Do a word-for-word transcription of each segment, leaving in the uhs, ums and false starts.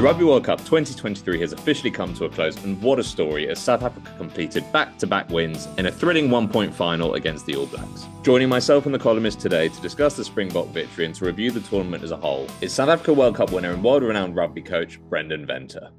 Rugby World Cup twenty twenty-three has officially come to a close, and what a story as South Africa completed back-to-back wins in a thrilling one-point final against the All Blacks. Joining myself and the columnist today to discuss the Springbok victory and to review the tournament as a whole is South Africa World Cup winner and world-renowned rugby coach Brendan Venter.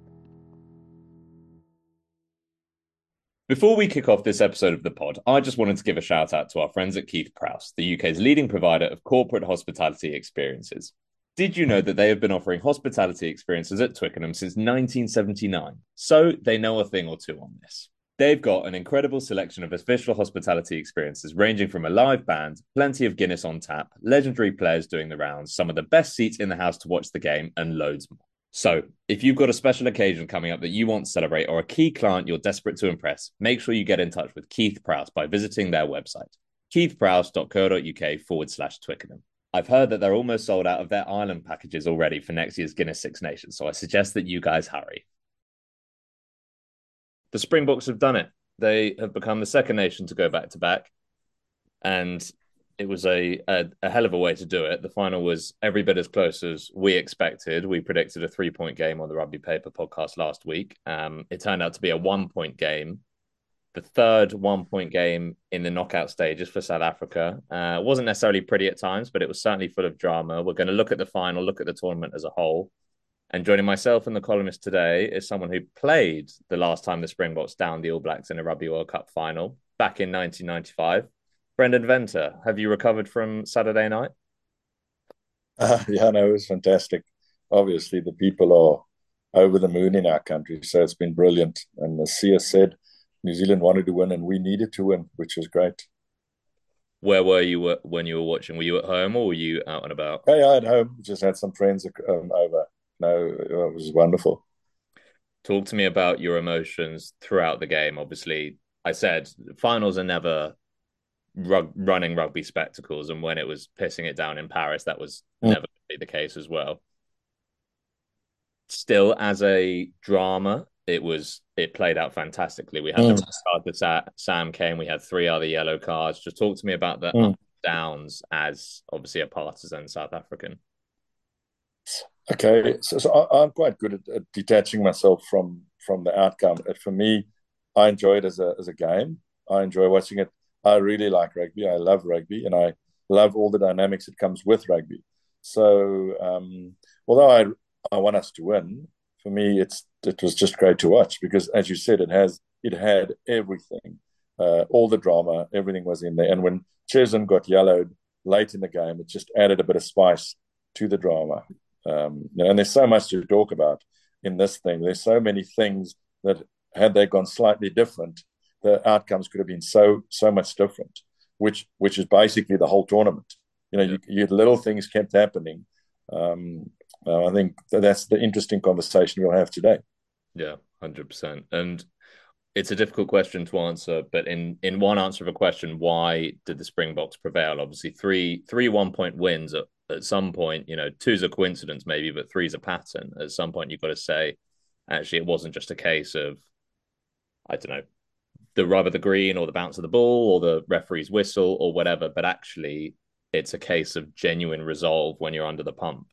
Before we kick off this episode of the pod, I just wanted to give a shout out to our friends at Keith Prowse, the U K's leading provider of corporate hospitality experiences. Did you know that they have been offering hospitality experiences at Twickenham since nineteen seventy-nine? So they know a thing or two on this. They've got an incredible selection of official hospitality experiences ranging from a live band, plenty of Guinness on tap, legendary players doing the rounds, some of the best seats in the house to watch the game, and loads more. So if you've got a special occasion coming up that you want to celebrate or a key client you're desperate to impress, make sure you get in touch with Keith Prowse by visiting their website, keithprowse.co.uk forward slash Twickenham. I've heard that they're almost sold out of their island packages already for next year's Guinness Six Nations, so I suggest that you guys hurry. The Springboks have done it. They have become the second nation to go back-to-back, and it was a, a, a hell of a way to do it. The final was every bit as close as we expected. We predicted a three-point game on the Rugby Paper podcast last week. Um, it turned out to be a one-point game. The third one-point game in the knockout stages for South Africa. Uh, it wasn't necessarily pretty at times, but it was certainly full of drama. We're going to look at the final, look at the tournament as a whole. And joining myself and the columnist today is someone who played the last time the Springboks downed the All Blacks in a Rugby World Cup final back in nineteen ninety-five. Brendan Venter, have you recovered from Saturday night? Uh, yeah, no, it was fantastic. Obviously, the people are over the moon in our country, so it's been brilliant. And as Sia said, New Zealand wanted to win and we needed to win, which was great. Where were you when you were watching? Were you at home or were you out and about? Yeah, yeah, at home. Just had some friends um, over. No, it was wonderful. Talk to me about your emotions throughout the game. Obviously, I said finals are never rug- running rugby spectacles, and when it was pissing it down in Paris, that was mm. never going to be the case as well. Still, as a drama, it was it played out fantastically. We had mm. the red card that Sam Cane. We had three other yellow cards. Just talk to me about the mm. ups and downs as obviously a partisan South African. Okay, so, so I'm quite good at, at detaching myself from from the outcome. For me, I enjoy it as a as a game. I enjoy watching it. I really like rugby. I love rugby, and I love all the dynamics that comes with rugby. So, um, although I I want us to win, for me, it's it was just great to watch because, as you said, it has it had everything, uh, all the drama, everything was in there. And when Chesson got yellowed late in the game, it just added a bit of spice to the drama. Um, and there's so much to talk about in this thing. There's so many things that, had they gone slightly different, the outcomes could have been so so much different. Which which is basically the whole tournament. You know, yeah. you, you little things kept happening. Um, Uh, I think that's the interesting conversation we'll have today. Yeah, one hundred percent. And it's a difficult question to answer, but in, in one answer of a question, why did the Springboks prevail? Obviously, three three one-point wins at, at some point, you know, two's a coincidence maybe, but three's a pattern. At some point, you've got to say, actually, it wasn't just a case of, I don't know, the rub of the green or the bounce of the ball or the referee's whistle or whatever, but actually, it's a case of genuine resolve when you're under the pump.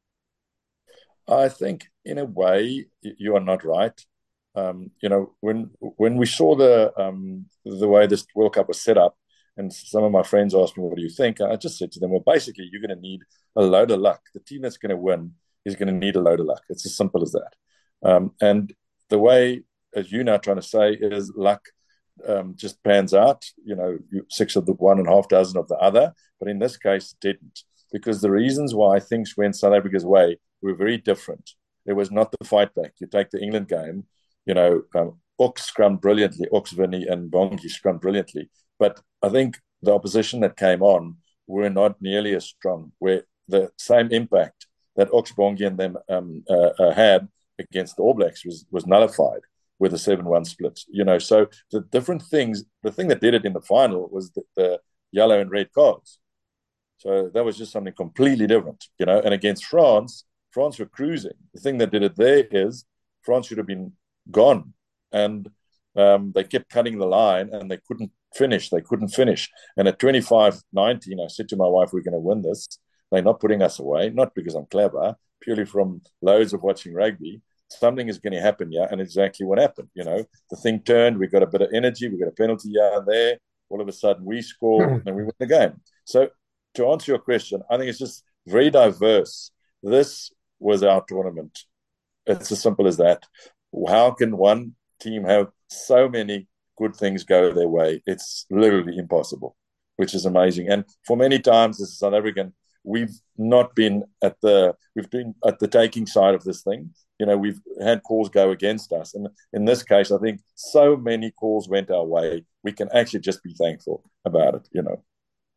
I think, in a way, you are not right. Um, you know, when when we saw the um, the way this World Cup was set up, and some of my friends asked me, "What do you think?" I just said to them, "Well, basically, you're going to need a load of luck. The team that's going to win is going to need a load of luck. It's as simple as that." Um, and the way, as you're now trying to say, is luck um, just pans out. You know, six of the one and a half dozen of the other. But in this case, it didn't, because the reasons why things went South Africa's way were very different. It was not the fight back. You take the England game, you know, um, Ox scrummed brilliantly, Ox, Vinny and Bongi scrummed brilliantly. But I think the opposition that came on were not nearly as strong, where the same impact that Ox, Bongi and them um, uh, uh, had against the All Blacks was, was nullified with a seven one split. You know, so the different things, the thing that did it in the final was the, the yellow and red cards. So that was just something completely different, you know, and against France, France were cruising. The thing that did it there is France should have been gone. And um, they kept cutting the line and they couldn't finish. They couldn't finish. And at twenty-five nineteen, I said to my wife, we're going to win this. They're not putting us away, not because I'm clever, purely from loads of watching rugby, something is going to happen, yeah, and exactly what happened. You know, the thing turned. We got a bit of energy. We got a penalty here and there. All of a sudden, we score and we win the game. So, to answer your question, I think it's just very diverse. This was our tournament. It's as simple as that. How can one team have so many good things go their way? It's literally impossible, which is amazing. And for many times as a South African, we've not been at the we've been at the taking side of this thing. You know, we've had calls go against us. And in this case, I think so many calls went our way. We can actually just be thankful about it, you know.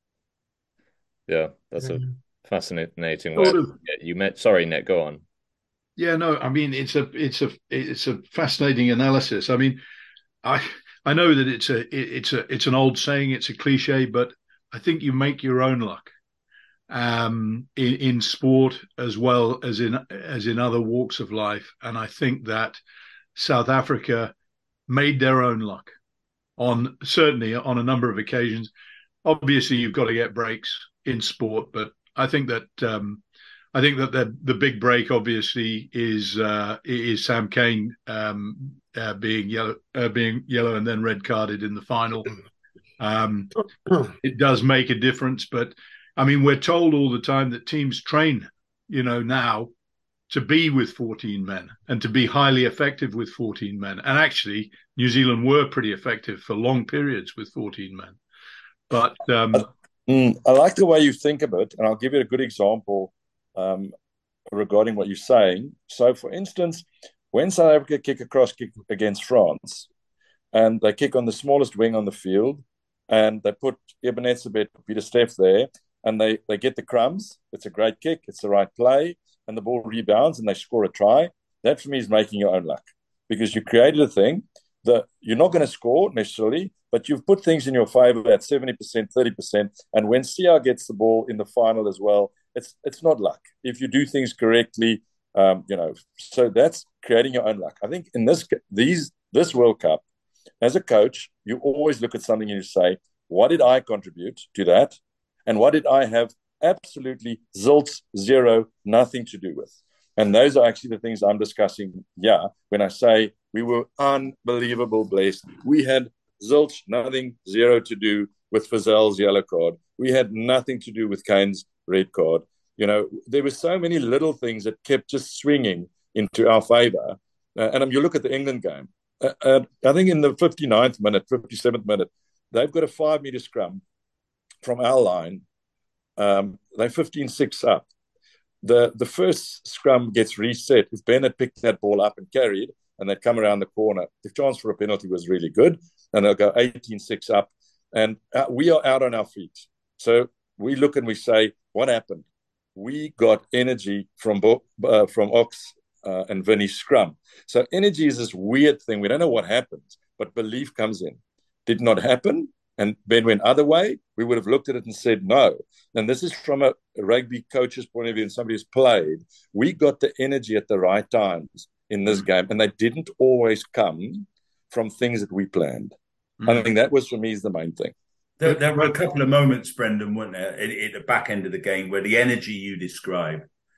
Yeah, that's a fascinating way. Sort of. You met. Sorry, Nick, go on. Yeah, no, I mean it's a it's a it's a fascinating analysis. I mean, I I know that it's a it's a it's an old saying, it's a cliche, but I think you make your own luck um, in in sport as well as in as in other walks of life, and I think that South Africa made their own luck on certainly on a number of occasions. Obviously, you've got to get breaks in sport, but I think that. Um, I think that the the big break obviously is uh, is Sam Cane um, uh, being yellow uh, being yellow and then red carded in the final. Um, it does make a difference, but I mean we're told all the time that teams train, you know, now to be with fourteen men and to be highly effective with fourteen men. And actually, New Zealand were pretty effective for long periods with fourteen men. But um, mm, I like the way you think of it, and I'll give you a good example. Um, regarding what you're saying. So, for instance, when South Africa kick across kick against France, and they kick on the smallest wing on the field, and they put Ebenezer Pieter-Steph there, and they, they get the crumbs, it's a great kick, it's the right play, and the ball rebounds, and they score a try. That, for me, is making your own luck, because you created a thing that you're not going to score necessarily, but you've put things in your favor at seventy percent, thirty percent, and when C R gets the ball in the final as well, It's it's not luck. If you do things correctly, um, you know, so that's creating your own luck. I think in this these this World Cup, as a coach, you always look at something and you say, what did I contribute to that? And what did I have absolutely zilch, zero, nothing to do with? And those are actually the things I'm discussing here when I say we were unbelievable blessed. We had zilch, nothing, zero to do with Fazel's yellow card. We had nothing to do with Kane's red card. You know, there were so many little things that kept just swinging into our favor. Uh, and um, you look at the England game. Uh, uh, I think in the fifty-ninth minute, fifty-seventh minute, they've got a five-meter scrum from our line. Um, they're fifteen six up. The, the first scrum gets reset. If Ben had picked that ball up and carried, and they'd come around the corner, the chance for a penalty was really good. And they'll go eighteen six up. And uh, we are out on our feet. So we look and we say, what happened? We got energy from uh, from Ox uh, and Vinny's scrum. So energy is this weird thing. We don't know what happens, but belief comes in. Did not happen, and Ben went other way. We would have looked at it and said no. And this is from a, a rugby coach's point of view and somebody who's played. We got the energy at the right times in this game, and they didn't always come from things that we planned. Mm. I think that was, for me, is the main thing. There, there were a couple of moments, Brendan, weren't there, at, at the back end of the game where the energy you describe,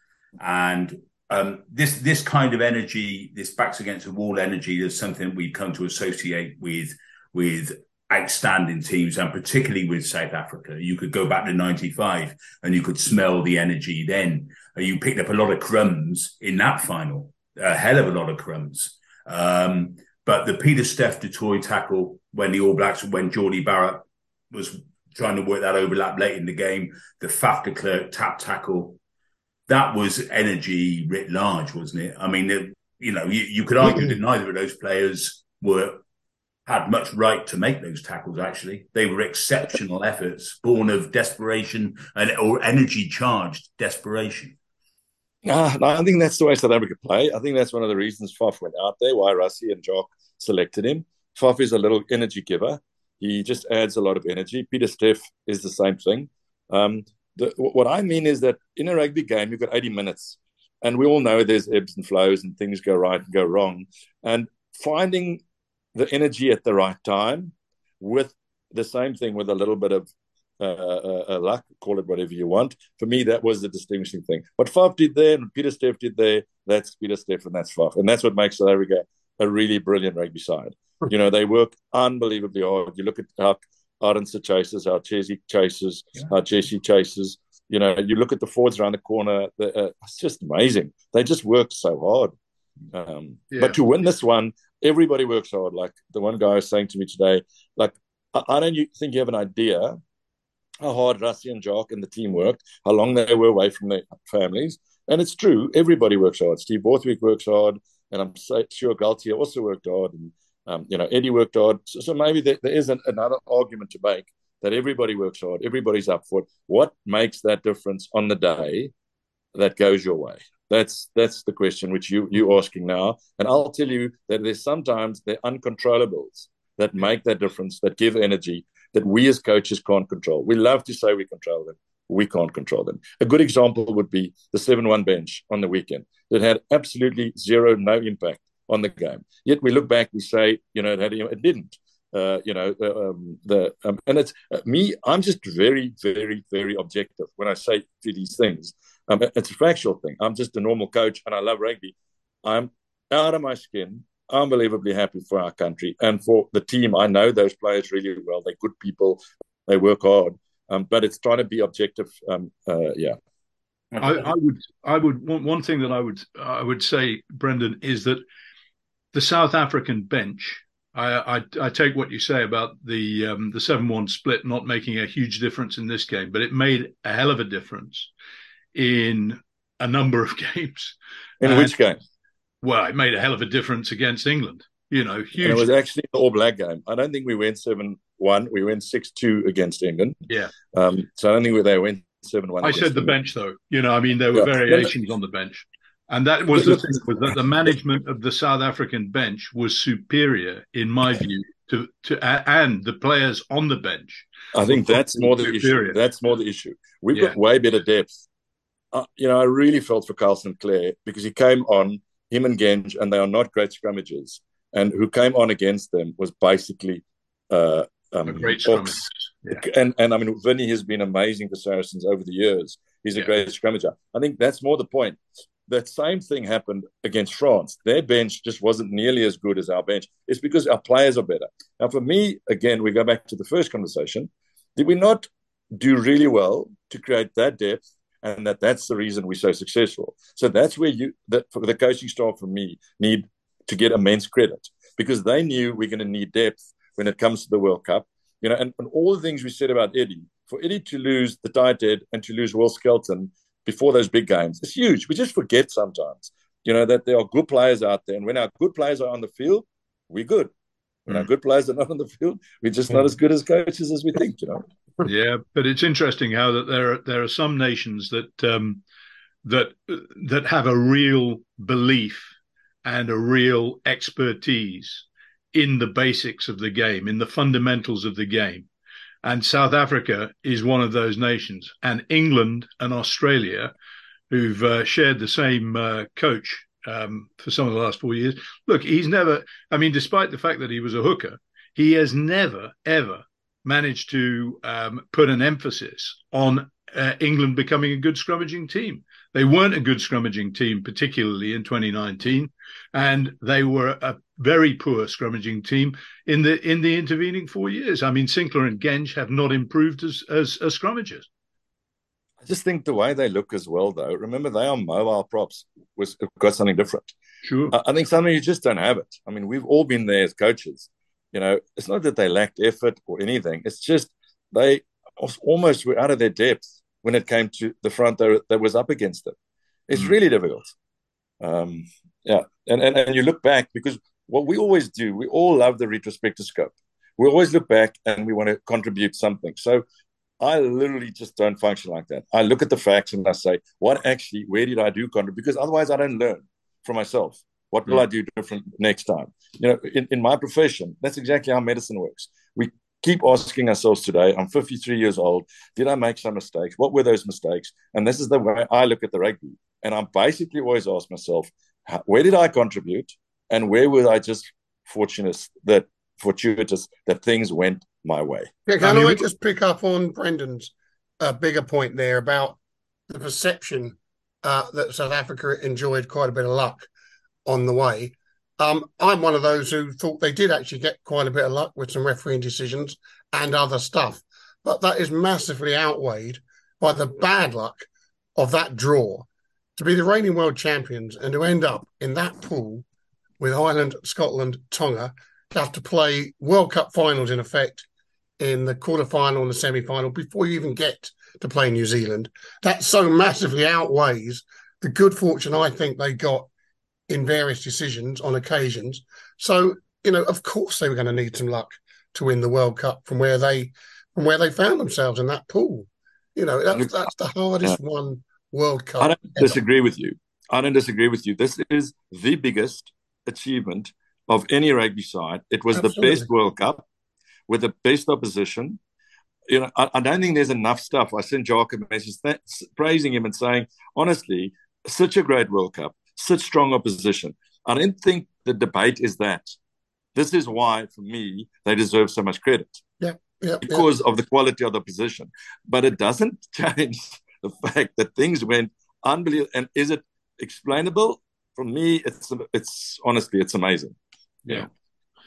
and um, this this kind of energy, this backs against the wall energy, is something we've come to associate with with outstanding teams, and particularly with South Africa. You could go back to ninety-five and you could smell the energy then. You picked up a lot of crumbs in that final, a hell of a lot of crumbs. Um, but the Pieter-Steph du Toit tackle when the All Blacks, when Geordie Barrett was trying to work that overlap late in the game, the Faf de Klerk tap tackle, that was energy writ large, wasn't it? I mean, it, you know, you, you could argue that neither of those players were had much right to make those tackles, actually. They were exceptional efforts, born of desperation and or energy-charged desperation. Nah, no, I think that's the way South Africa play. I think that's one of the reasons Faf went out there, why Rassie and Jock selected him. Faf is a little energy giver. He just adds a lot of energy. Pieter-Steph is the same thing. Um, the, what I mean is that in a rugby game, you've got eighty minutes. And we all know there's ebbs and flows and things go right and go wrong. And finding the energy at the right time with the same thing with a little bit of uh, uh, uh, luck, call it whatever you want. For me, that was the distinguishing thing. What Faf did there and Pieter-Steph did there, that's Pieter-Steph and that's Faf. And that's what makes South Africa a really brilliant rugby side. You know, they work unbelievably hard. You look at how Arendse chases, how Chessie chases, yeah. how Jesse chases. You know, you look at the forwards around the corner, the, uh, it's just amazing. They just work so hard. Um, yeah. But to win this one, everybody works hard. Like the one guy was saying to me today, like, I, I don't think you have an idea how hard Rassie and Jacques and the team worked, how long they were away from their families. And it's true, everybody works hard. Steve Borthwick works hard, and I'm sure Galtier also worked hard, and um, you know, Eddie worked hard. So, so maybe there, there is an, another argument to make that everybody works hard, everybody's up for it. What makes that difference on the day that goes your way? That's that's the question which you, you're asking now. And I'll tell you that there's sometimes the uncontrollables that make that difference, that give energy, that we as coaches can't control. We love to say we control them. We can't control them. A good example would be the seven one bench on the weekend that had absolutely zero, no impact on the game. Yet we look back, we say, you know, it, had, it didn't. Uh, you know, um, the um, and it's uh, me. I'm just very, very, very objective when I say to these things. Um, it's a factual thing. I'm just a normal coach, and I love rugby. I'm out of my skin, unbelievably happy for our country and for the team. I know those players really well. They're good people. They work hard. Um, but it's trying to be objective. Um, uh, yeah. I, I would. I would. One, one thing that I would. I would say, Brendan, is that the South African bench. I, I, I take what you say about the um, the seven one split not making a huge difference in this game, but it made a hell of a difference in a number of games. In and, which game? Well, it made a hell of a difference against England. You know, huge. And it was actually the All Black game. I don't think we went seven one. We went six two against England. Yeah. Um, so I don't think they went seven one. I said the England. bench, though. You know, I mean, there were yeah. variations on the bench. And that was the thing, was that the management of the South African bench was superior, in my view, to, to and the players on the bench. I think that's more the superior. issue. That's more the issue. We've yeah. got way better depth. Uh, you know, I really felt for Carl Sinclair because he came on, him and Genge, and they are not great scrummagers. And who came on against them was basically uh, um, a great scrummager. Yeah. And, and I mean, Vinny has been amazing for Saracens over the years. He's a yeah. great scrummager. I think that's more the point. That same thing happened against France. Their bench just wasn't nearly as good as our bench. It's because our players are better. Now, for me, again, we go back to the first conversation. Did we not do really well to create that depth, and that that's the reason we're so successful? So that's where you, that for the coaching staff, for me, need to get immense credit, because they knew we're going to need depth when it comes to the World Cup. You know, and, and all the things we said about Eddie, for Eddie to lose the tight head and to lose Will Skelton before those big games, it's huge. We just forget sometimes, you know, that there are good players out there. And when our good players are on the field, we're good. When mm. our good players are not on the field, we're just not as good as coaches as we think, you know. Yeah, but it's interesting how that there are, there are some nations that um, that that have a real belief and a real expertise in the basics of the game, in the fundamentals of the game. And South Africa is one of those nations. And England and Australia, who've uh, shared the same uh, coach um, for some of the last four years. Look, he's never, I mean, despite the fact that he was a hooker, he has never, ever managed to um, put an emphasis on uh, England becoming a good scrummaging team. They weren't a good scrummaging team, particularly in twenty nineteen, and they were a very poor scrummaging team in the in the intervening four years. I mean, Sinclair and Genge have not improved as, as as scrummagers. I just think the way they look as well, though. Remember, they are mobile props. Was got something different. Sure, I, I think something you just don't have it. I mean, we've all been there as coaches. You know, it's not that they lacked effort or anything. It's just they almost were out of their depth when it came to the front that, that was up against them. It's mm. really difficult. Um, yeah, and, and and you look back, because what we always do, we all love the retrospective scope. We always look back and we want to contribute something. So I literally just don't function like that. I look at the facts and I say, what actually, where did I do contribute? Because otherwise I don't learn from myself. What will mm. I do different next time? You know, in, in my profession, that's exactly how medicine works. We keep asking ourselves today, I'm fifty-three years old, did I make some mistakes? What were those mistakes? And this is the way I look at the rugby. And I basically always ask myself, where did I contribute? And where was I just fortunate that fortuitous that things went my way. Yeah, can I, mean, I just pick up on Brendan's uh, bigger point there about the perception uh, that South Africa enjoyed quite a bit of luck on the way. Um, I'm one of those who thought they did actually get quite a bit of luck with some refereeing decisions and other stuff, but that is massively outweighed by the bad luck of that draw. To be the reigning world champions and to end up in that pool with Ireland, Scotland, Tonga, to have to play World Cup finals in effect in the quarterfinal and the semi-final before you even get to play New Zealand, that so massively outweighs the good fortune I think they got in various decisions on occasions. So, you know, of course they were going to need some luck to win the World Cup from where they from where they found themselves in that pool. You know, that's, that's the hardest yeah. one World Cup. I don't ever. disagree with you. I don't disagree with you. This is the biggest achievement of any rugby side. It was Absolutely. the best World Cup with the best opposition. You know, I, I don't think there's enough stuff. I sent Jacques a message th- praising him and saying, honestly, such a great World Cup, such strong opposition. I don't think the debate is that. This is why, for me, they deserve so much credit. Yeah, yeah, because yeah. of the quality of the position. But it doesn't change the fact that things went unbelievable. And is it explainable? For me, it's it's honestly, it's amazing. Yeah. yeah.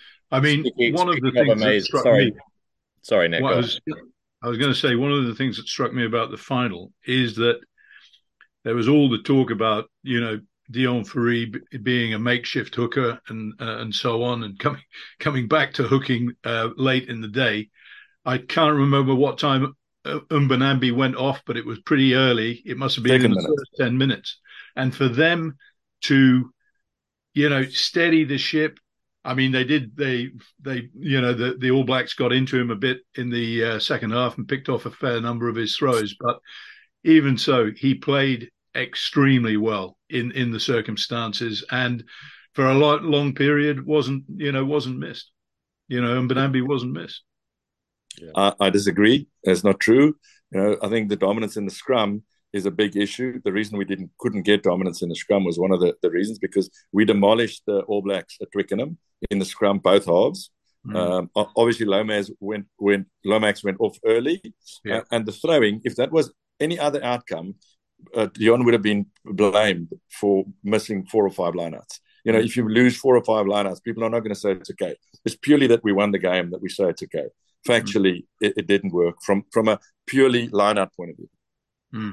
I mean, speaking, one speaking of the things of that struck sorry. me... Sorry, Nick. I was, I was going to say, one of the things that struck me about the final is that there was all the talk about, you know, Deon Fourie being a makeshift hooker and uh, and so on, and coming coming back to hooking uh, late in the day. I can't remember what time Mbonambi went off, but it was pretty early. It must have been Second in the minute. first ten minutes. And for them to, you know, steady the ship. I mean, they did. They they you know the the All Blacks got into him a bit in the uh, second half and picked off a fair number of his throws. But even so, he played extremely well in in the circumstances, and for a lot, long period wasn't you know wasn't missed. You know, Mbonambi wasn't missed. Yeah. I, I disagree. That's not true. You know, I think the dominance in the scrum is a big issue. The reason we didn't couldn't get dominance in the scrum was one of the, the reasons, because we demolished the All Blacks at Twickenham in the scrum both halves. Mm. Um, obviously, Lomax went went Lomax went off early, yeah. uh, and the throwing. If that was any other outcome, uh, Deon would have been blamed for missing four or five lineouts. You know, mm. if you lose four or five lineouts, people are not going to say it's okay. It's purely that we won the game that we say it's okay. Factually, mm. it, it didn't work from from a purely lineout point of view. Mm.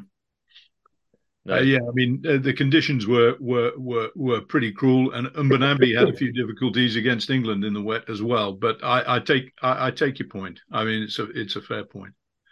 No. Uh, yeah, I mean uh, the conditions were were were were pretty cruel, and Mbonambi had a few difficulties against England in the wet as well. But I, I take I, I take your point. I mean, it's a it's a fair point.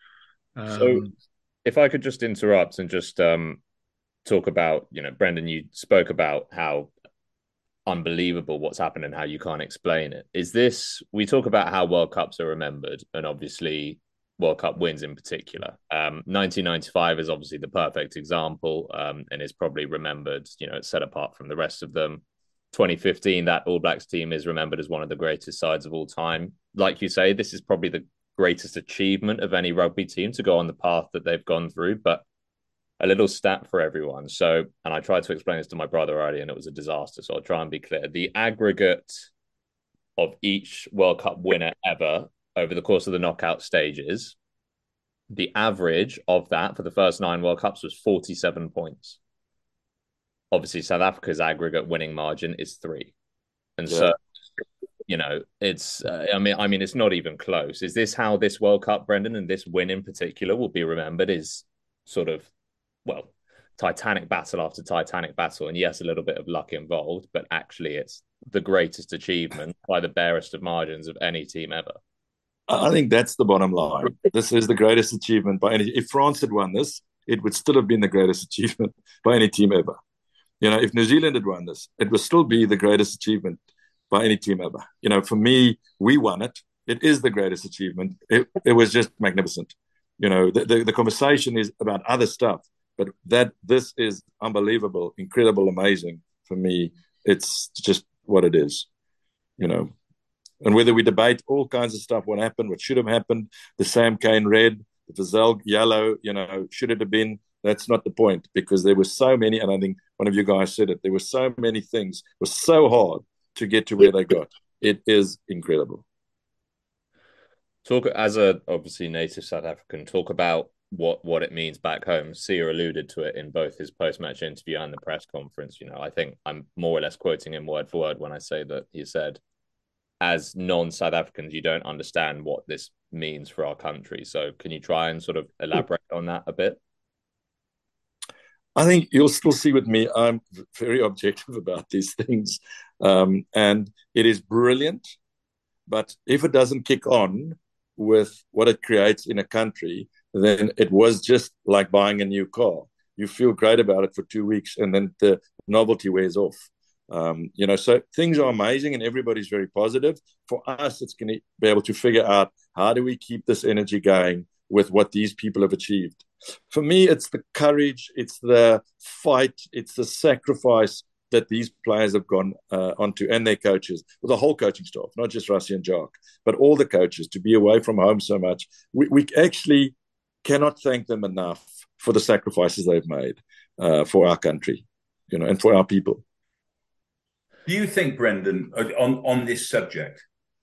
Um, so, if I could just interrupt and just um, talk about, you know, Brendan, you spoke about how unbelievable what's happened and how you can't explain it. Is this, we talk about how World Cups are remembered, and obviously World Cup wins in particular. Um, nineteen ninety-five is obviously the perfect example, um, and is probably remembered, you know, it's set apart from the rest of them. twenty fifteen, that All Blacks team is remembered as one of the greatest sides of all time. Like you say, this is probably the greatest achievement of any rugby team to go on the path that they've gone through, but a little stat for everyone. So, and I tried to explain this to my brother earlier, and it was a disaster, so I'll try and be clear. The aggregate of each World Cup winner ever over the course of the knockout stages, the average of that for the first nine World Cups was forty-seven points. Obviously, South Africa's aggregate winning margin is three. And yeah. so, you know, it's, uh, I mean, I mean, it's not even close. Is this how this World Cup, Brendan, and this win in particular will be remembered? Is sort of, well, Titanic battle after Titanic battle. And yes, a little bit of luck involved, but actually it's the greatest achievement by the barest of margins of any team ever. I think that's the bottom line. This is the greatest achievement by any. If France had won this, it would still have been the greatest achievement by any team ever. You know, if New Zealand had won this, it would still be the greatest achievement by any team ever. You know, for me, we won it. It is the greatest achievement. It, it was just magnificent. You know, the, the, the conversation is about other stuff, but that this is unbelievable, incredible, amazing. For me, it's just what it is, you know. And whether we debate all kinds of stuff, what happened, what should have happened, the Sam Cane red, the Fazal yellow, you know, should it have been? That's not the point, because there were so many, and I think one of you guys said it, there were so many things. It was so hard to get to where they got. It is incredible. Talk as a obviously native South African. Talk about what what it means back home. Sia alluded to it in both his post match interview and the press conference. You know, I think I'm more or less quoting him word for word when I say that he said, "As non South Africans, you don't understand what this means for our country." So, can you try and sort of elaborate on that a bit? I think you'll still see with me, I'm very objective about these things. Um, and it is brilliant. But if it doesn't kick on with what it creates in a country, then it was just like buying a new car. You feel great about it for two weeks and then the novelty wears off. Um, you know, so things are amazing and everybody's very positive. For us, it's going to be able to figure out how do we keep this energy going with what these people have achieved. For me, it's the courage, it's the fight, it's the sacrifice that these players have gone uh, onto, and their coaches, with the whole coaching staff, not just Rassie and Jacques, but all the coaches, to be away from home so much. We, we actually cannot thank them enough for the sacrifices they've made uh, for our country, you know, and for our people. Do you think, Brendan, on, on this subject,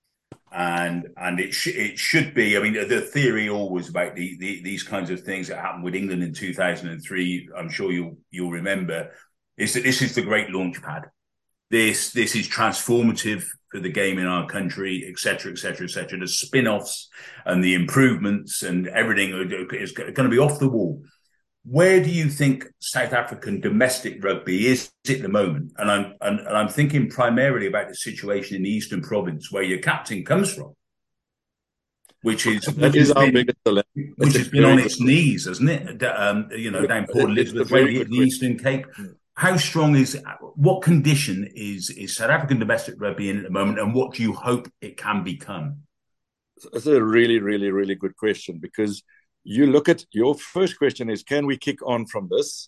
and and it sh- it should be, I mean, the theory always about the, the these kinds of things that happened with England in two thousand three, I'm sure you'll you'll remember, is that this is the great launch pad. This this is transformative for the game in our country, et cetera, et cetera, et cetera. The spin-offs and the improvements and everything is going to be off the wall. Where do you think South African domestic rugby is at the moment? And I'm and, and I'm thinking primarily about the situation in the Eastern Province, where your captain comes from, which is that which is has our been, biggest dilemma. which has been on its knees, hasn't it? Um, you know, down Port Elizabeth Way, the, the Eastern Cape. How strong is, what condition is is South African domestic rugby in at the moment, and what do you hope it can become? That's a really, really, really good question, because you look at your first question is, can we kick on from this,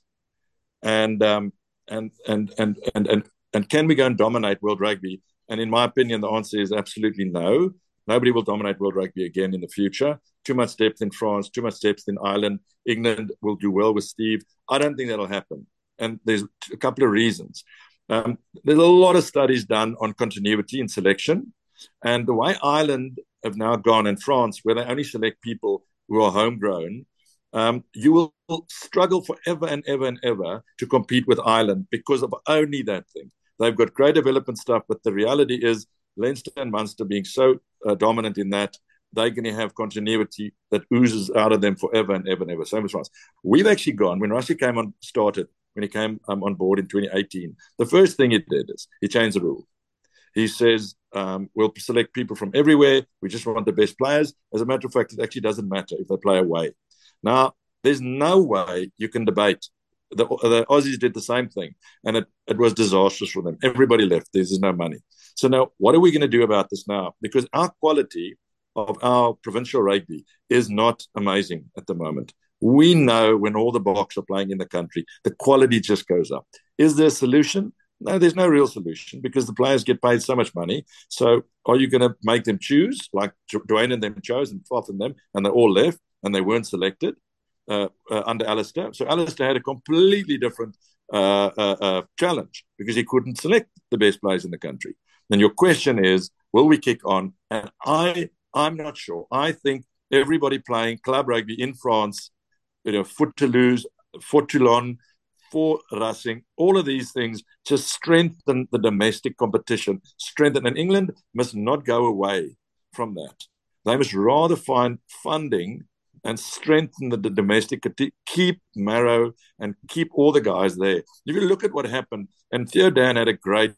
and um, and, and and and and and can we go and dominate world rugby? And in my opinion, the answer is absolutely no. Nobody will dominate world rugby again in the future. Too much depth in France, too much depth in Ireland. England will do well with Steve. I don't think that'll happen. And there's a couple of reasons. Um, there's a lot of studies done on continuity in selection. And the way Ireland have now gone, in France, where they only select people who are homegrown, um, you will struggle forever and ever and ever to compete with Ireland because of only that thing. They've got great development stuff, but the reality is Leinster and Munster being so uh, dominant in that, they're going to have continuity that oozes out of them forever and ever and ever. Same as France. We've actually gone, when Rassie came on, started, when he came um, on board in twenty eighteen, the first thing he did is he changed the rule. He says, um, we'll select people from everywhere. We just want the best players. As a matter of fact, it actually doesn't matter if they play away. Now, there's no way you can debate. The, the Aussies did the same thing, and it, it was disastrous for them. Everybody left. There's no money. So now, what are we going to do about this now? Because our quality of our provincial rugby is not amazing at the moment. We know when all the Boks are playing in the country, the quality just goes up. Is there a solution? No, there's no real solution, because the players get paid so much money. So are you going to make them choose, like Dwayne and them chose, and Foth and them, and they all left, and they weren't selected uh, uh, under Alistair? So Alistair had a completely different uh, uh, uh, challenge, because he couldn't select the best players in the country. And your question is, will we kick on? And I, I'm not sure. I think everybody playing club rugby in France, you know, for Toulouse, for Toulon, for Racing, all of these things just strengthen the domestic competition, strengthen. And England must not go away from that. They must rather find funding and strengthen the, the domestic, keep Marrow and keep all the guys there. If you look at what happened, and Theo Dan had a great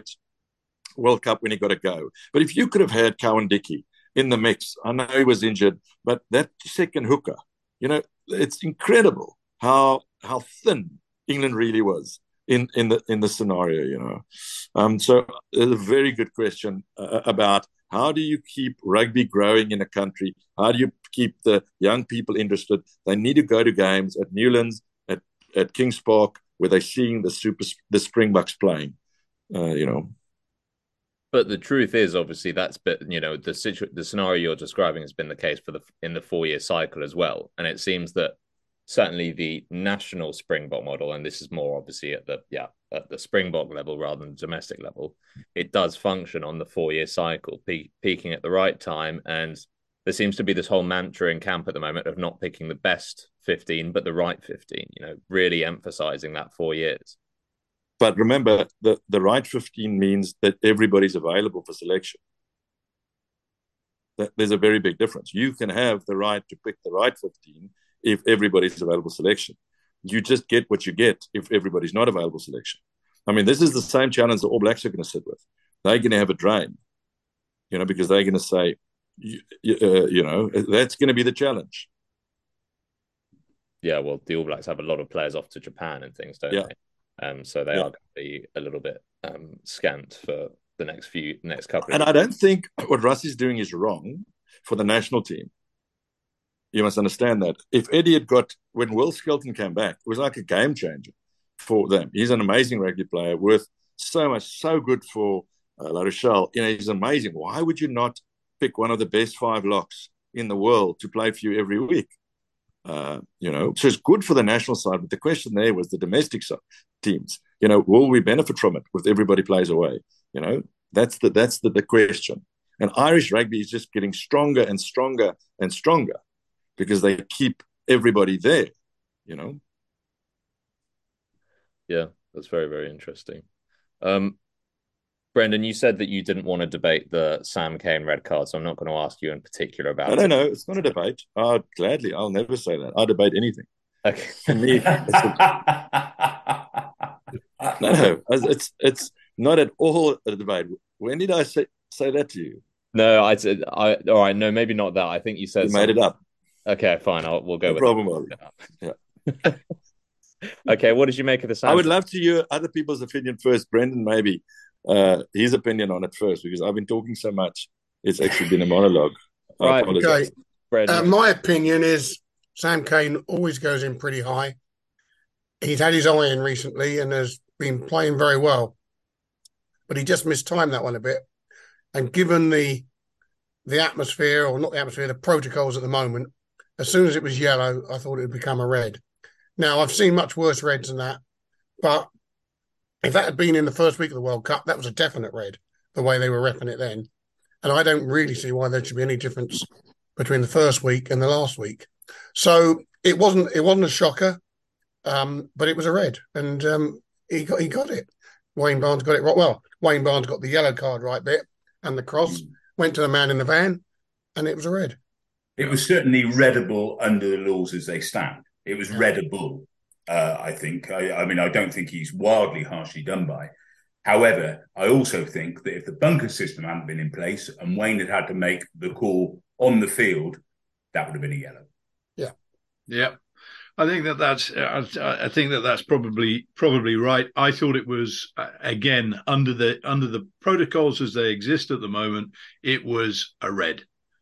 World Cup when he got a go. But if you could have had Cowan Dickey in the mix, I know he was injured, but that second hooker, you know, it's incredible how how thin England really was in, in the in the scenario, you know. Um, so it's a very good question uh, about how do you keep rugby growing in a country? How do you keep the young people interested? They need to go to games at Newlands, at, at Kings Park, where they're seeing the super the Springboks playing, uh, you know. But the truth is, obviously, that's been, you know, the situ- the scenario you're describing has been the case for the in the four year cycle as well. And it seems that certainly the national Springbok model, and this is more obviously at the yeah at the Springbok level rather than the domestic level, it does function on the four year cycle, pe- peaking at the right time and there seems to be this whole mantra in camp at the moment of not picking the best fifteen, but the right fifteen, you know, really emphasizing that four years. But remember, the, the right fifteen means that everybody's available for selection. That, there's a very big difference. You can have the right to pick the right fifteen if everybody's available selection. You just get what you get if everybody's not available selection. I mean, this is the same challenge the All Blacks are going to sit with. They're going to have a drain, you know, because they're going to say, you, uh, you know, that's going to be the challenge. Yeah, well, the All Blacks have a lot of players off to Japan and things, don't yeah. they? Um, so they yeah. are going to be a little bit um, scant for the next few, next couple. And of I don't think what Russ is doing is wrong for the national team. You must understand that. If Eddie had got, when Will Skelton came back, it was like a game changer for them. He's an amazing rugby player, worth so much, so good for uh, La Rochelle. You know, he's amazing. Why would you not pick one of the best five locks in the world to play for you every week? Uh, you know, so it's good for the national side. But the question there was the domestic side, teams. You know, will we benefit from it if everybody plays away? You know, that's the that's the, the question. And Irish rugby is just getting stronger and stronger and stronger because they keep everybody there. You know. Yeah, that's very, very interesting. Um, Brendan, you said that you didn't want to debate the Sam Cane red card, so I'm not going to ask you in particular about it. No, no, no, it's not a debate. I'd gladly, I'll never say that. I'll debate anything. Okay. For me, it's a... no, no, it's it's not at all a debate. When did I say say that to you? No, I said, I all right. No, maybe not that. I think you said you made it up. Okay, fine. I'll we'll go no with problem. That. Yeah. Okay, what did you make of the Sam? I would love to hear other people's opinion first. Brendan, maybe uh, his opinion on it first, because I've been talking so much. It's actually been a monologue. Right. Okay. Brendan. Uh, my opinion is Sam Cane always goes in pretty high. He's had his eye in recently and has been playing very well, but he just mistimed that one a bit. And given the the atmosphere, or not the atmosphere, the protocols at the moment, as soon as it was yellow, I thought it would become a red. Now, I've seen much worse reds than that, but if that had been in the first week of the World Cup, that was a definite red, the way they were repping it then. And I don't really see why there should be any difference between the first week and the last week. So it wasn't it wasn't a shocker, um, but it was a red, and um, he got he got it. Wayne Barnes got it right. Well, Wayne Barnes got the yellow card right bit, and the cross mm. went to the man in the van, and it was a red. It was certainly readable under the laws as they stand. It was readable, uh, I think. I, I mean, I don't think he's wildly harshly done by. However, I also think that if the bunker system hadn't been in place and Wayne had had to make the call on the field, that would have been a yellow. Yeah, yeah. I think that that's. I, I think that that's probably probably right. I thought it was again under the under the protocols as they exist at the moment. It was a red.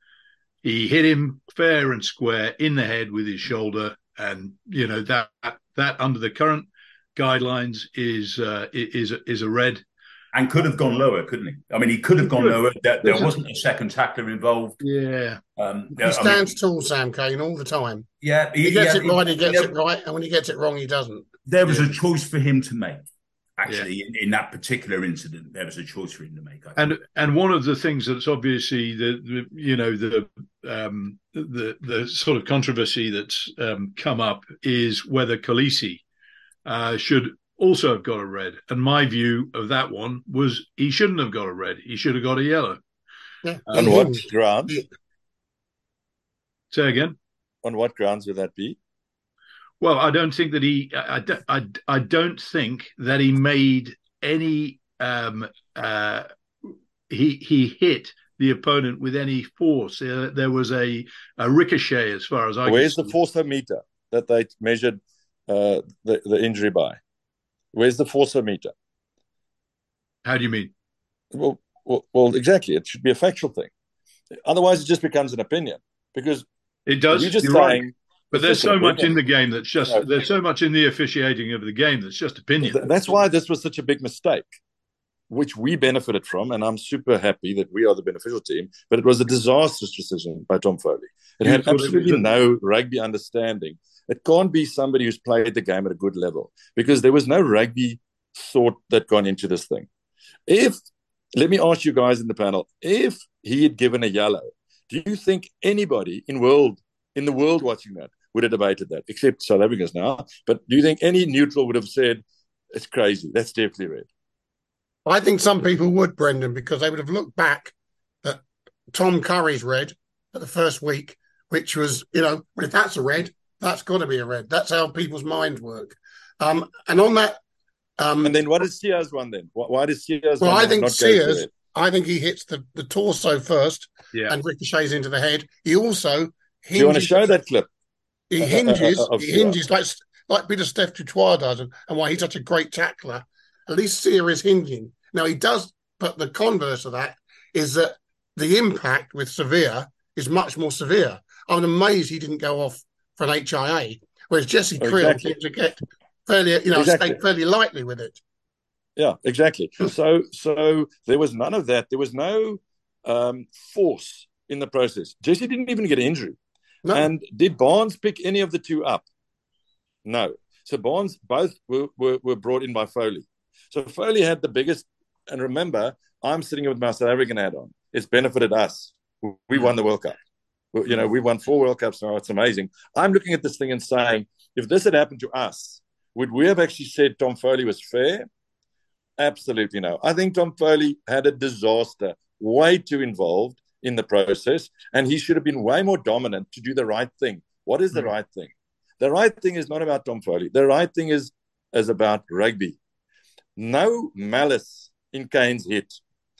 He hit him fair and square in the head with his shoulder. And you know that that under the current guidelines is uh, is is a red, and could have gone lower, couldn't he? I mean, he could have gone lower. There, there wasn't a second tackler involved. Yeah, um, he stands I mean, tall, Sam Cane, all the time. Yeah, he, he gets yeah, it right. He gets yeah. it right, and when he gets it wrong, he doesn't. There was yeah. a choice for him to make. Actually, yeah. in, in that particular incident, there was a choice for him to make. I think. And and one of the things that's obviously the, the you know the um, the the sort of controversy that's um, come up is whether Kolisi uh, should also have got a red. And my view of that one was he shouldn't have got a red. He should have got a yellow. Yeah. On um, what grounds? Say again. On what grounds would that be? Well, I don't think that he. I, I, I don't think that he made any. Um, uh, he he hit the opponent with any force. Uh, there was a, a ricochet, as far as I. Where's the forceometer that they measured uh, the the injury by? Where's the forceometer? How do you mean? Well, well, well, exactly. It should be a factual thing. Otherwise, it just becomes an opinion because it does. You're just You're saying. Right. But there's so much in the game that's just, no. there's so much in the officiating of the game that's just opinion. That's why this was such a big mistake, which we benefited from. And I'm super happy that we are the beneficial team. But it was a disastrous decision by Tom Foley. It had absolutely no rugby understanding. It can't be somebody who's played the game at a good level because there was no rugby thought that gone into this thing. If, let me ask you guys in the panel, if he had given a yellow Do you think anybody in world in the world watching that would have debated that, except South Africans now? But do you think any neutral would have said, it's crazy, that's definitely red? I think some people would, Brendan, because they would have looked back at Tom Curry's red at the first week, which was, you know, if that's a red, that's got to be a red. That's how people's minds work. Um, and on that... Um, and then what is Sears one then? Why, why does Sears well, one I think not Sears, I think he hits the, the torso first yeah. and ricochets into the head. He also hinges... Do you want to show that clip? He hinges, uh, uh, uh, he hinges like like Peter Steph Dutoit does, and, and why he's such a great tackler. At least Sear is hinging. Now, he does, but the converse of that is that the impact with Severe is much more severe. I'm amazed he didn't go off for an H I A, whereas Jesse oh, Creel exactly. seemed to get fairly, you know, exactly. stayed fairly lightly with it. Yeah, exactly. so so there was none of that. There was no um, force in the process. Jesse didn't even get an injury. No. And did Barnes pick any of the two up? No. So Barnes, both were, were, were brought in by Foley. So Foley had the biggest, and remember, I'm sitting with my South African hat on. It's benefited us. We won the World Cup. You know, we won four World Cups now. It's amazing. I'm looking at this thing and saying, if this had happened to us, would we have actually said Tom Foley was fair? Absolutely no. I think Tom Foley had a disaster, way too involved in the process, and he should have been way more dominant to do the right thing. What is the mm. right thing? The right thing is not about Tom Foley. The right thing is, is about rugby. No malice in Kane's hit.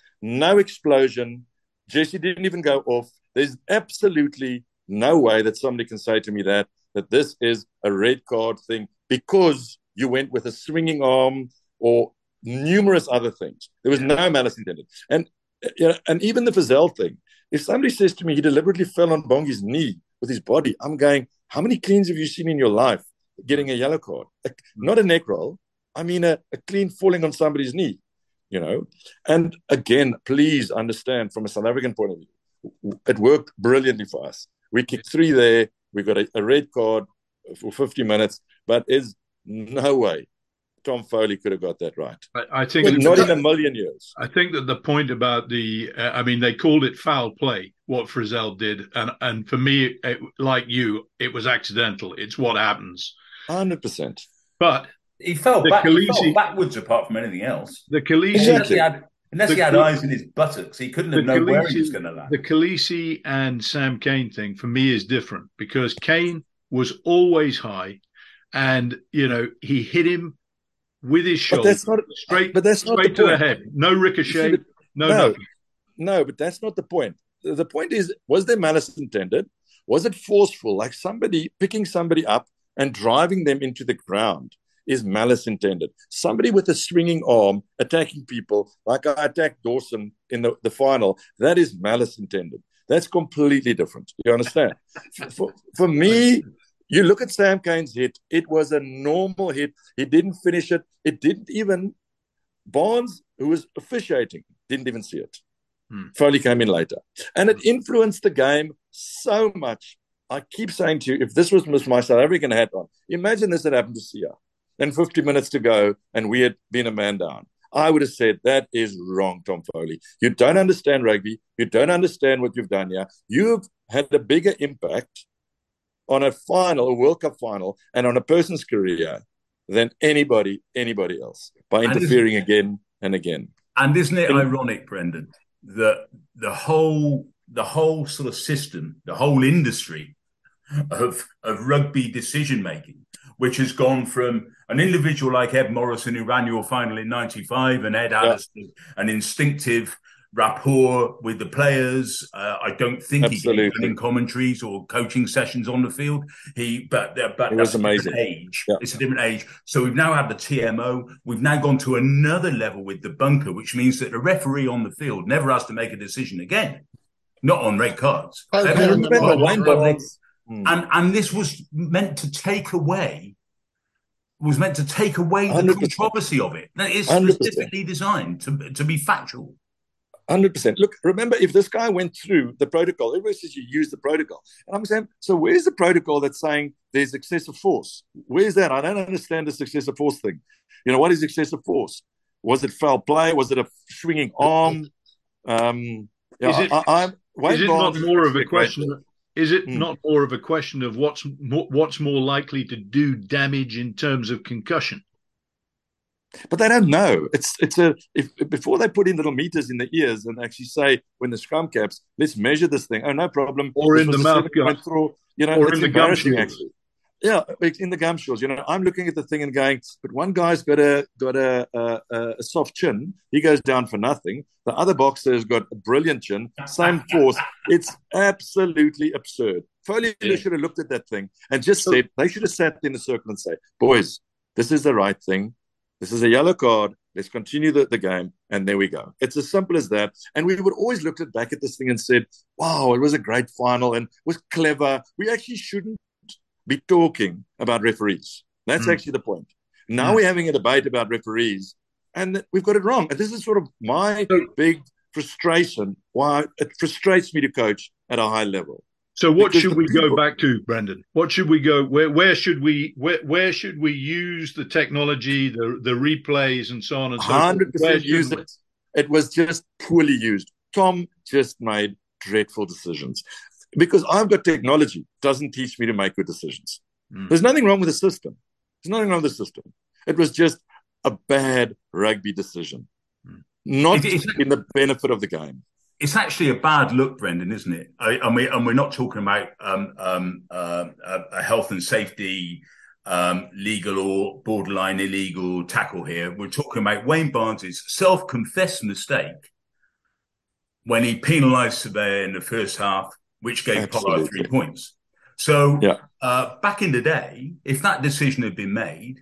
No explosion. Jesse didn't even go off. There's absolutely no way that somebody can say to me that, that this is a red card thing because you went with a swinging arm or numerous other things. There was no malice intended. And, you know, and even the Fazell thing, if somebody says to me he deliberately fell on Bongi's knee with his body, I'm going, how many cleans have you seen in your life getting a yellow card? A, not a neck roll. I mean a, a clean falling on somebody's knee, you know. And again, please understand from a South African point of view, it worked brilliantly for us. We kicked three there. We got a, a red card for fifty minutes, but there's no way Tom Foley could have got that right. I, I think well, not in a million years. I think that the point about the, uh, I mean, they called it foul play, what Frizzell did. And and for me, it, like you, it was accidental. It's what happens. one hundred percent. But he fell, back, Khaleesi, he fell backwards apart from anything else. The Khaleesi... Exactly. Unless he had, unless he had eyes in his buttocks, he couldn't have known Khaleesi, where he was going to land. The Khaleesi and Sam Cane thing, for me, is different because Cane was always high and, you know, he hit him with his shoulder, but that's not, straight, but that's straight not the to point. the head. No ricochet, see, but, no, no nothing. No, but that's not the point. The point is, was there malice intended? Was it forceful? Like somebody picking somebody up and driving them into the ground is malice intended. Somebody with a swinging arm attacking people, like I attacked Dawson in the, the final, that is malice intended. That's completely different. You understand? for, for me, you look at Sam Cane's hit, it was a normal hit. He didn't finish it. It didn't even... Barnes, who was officiating, didn't even see it. Hmm. Foley came in later. And it influenced the game so much. I keep saying to you, if this was my South African hat on, imagine this had happened to Sia. And fifty minutes to go, and we had been a man down. I would have said, that is wrong, Tom Foley. You don't understand rugby. You don't understand what you've done here. You've had a bigger impact on a final, a World Cup final, and on a person's career than anybody, anybody else by interfering again and again. And isn't it and, ironic, Brendan, that the whole, the whole sort of system, the whole industry of of rugby decision making, which has gone from an individual like Ed Morrison, who ran your final in ninety-five, and Ed yeah. Allison, an instinctive rapport with the players. Uh, I don't think Absolutely. he gave in commentaries or coaching sessions on the field. He, but but it that's was amazing. A different age. Yeah. It's a different age. So we've now had the T M O. We've now gone to another level with the bunker, which means that the referee on the field never has to make a decision again. Not on red cards. Oh, okay. remember Wayne Barnes. And and this was meant to take away. Was meant to take away the one hundred percent. controversy of it. It's one hundred percent. Specifically designed to to be factual. one hundred percent. Look, remember, if this guy went through the protocol, everybody says you use the protocol. And I'm saying, so where's the protocol that's saying there's excessive force? Where's that? I don't understand this excessive force thing. You know, what is excessive force? Was it foul play? Was it a swinging arm? Um, yeah, is it, I, I'm, Wayne is it Barnes not more of a great question? player. Is it Hmm. not more of a question of what's mo- what's more likely to do damage in terms of concussion? But they don't know. It's it's a if before they put in little meters in the ears and actually say when the scrum caps, let's measure this thing. Oh, no problem. Or This in was the a mouth seven point guard, through. You know, or it's in the embarrassing gum shields. actually. Yeah, it's in the gum shields. You know, I'm looking at the thing and going, but one guy's got a got a, a, a soft chin. He goes down for nothing. The other boxer has got a brilliant chin, same force. It's absolutely absurd. Foley Yeah. should have looked at that thing and just So- said, they should have sat in a circle and say, boys, this is the right thing. This is a yellow card. Let's continue the, the game. And there we go. It's as simple as that. And we would always look at back at this thing and said, wow, it was a great final and was clever. We actually shouldn't be talking about referees. That's Mm. actually the point. Now Mm. we're having a debate about referees and we've got it wrong. And this is sort of my So- big frustration, why it frustrates me to coach at a high level. So what Because should the we go people- back to, Brendan? What should we go? Where where should we where where should we use the technology, the the replays, and so on and so forth? one hundred Where percent used should we? it. It was just poorly used. Tom just made dreadful decisions. Because I've got technology, doesn't teach me to make good decisions. Mm. There's nothing wrong with the system. There's nothing wrong with the system. It was just a bad rugby decision, Mm. not It- it's- in the benefit of the game. It's actually a bad look, Brendan, isn't it? I, I mean, and we're not talking about um, um, uh, a, a health and safety, um, legal or borderline illegal tackle here. We're talking about Wayne Barnes' self-confessed mistake when he penalised Surveyor in the first half, which gave Pollard Absolutely. three points. So Yeah. uh, back in the day, if that decision had been made,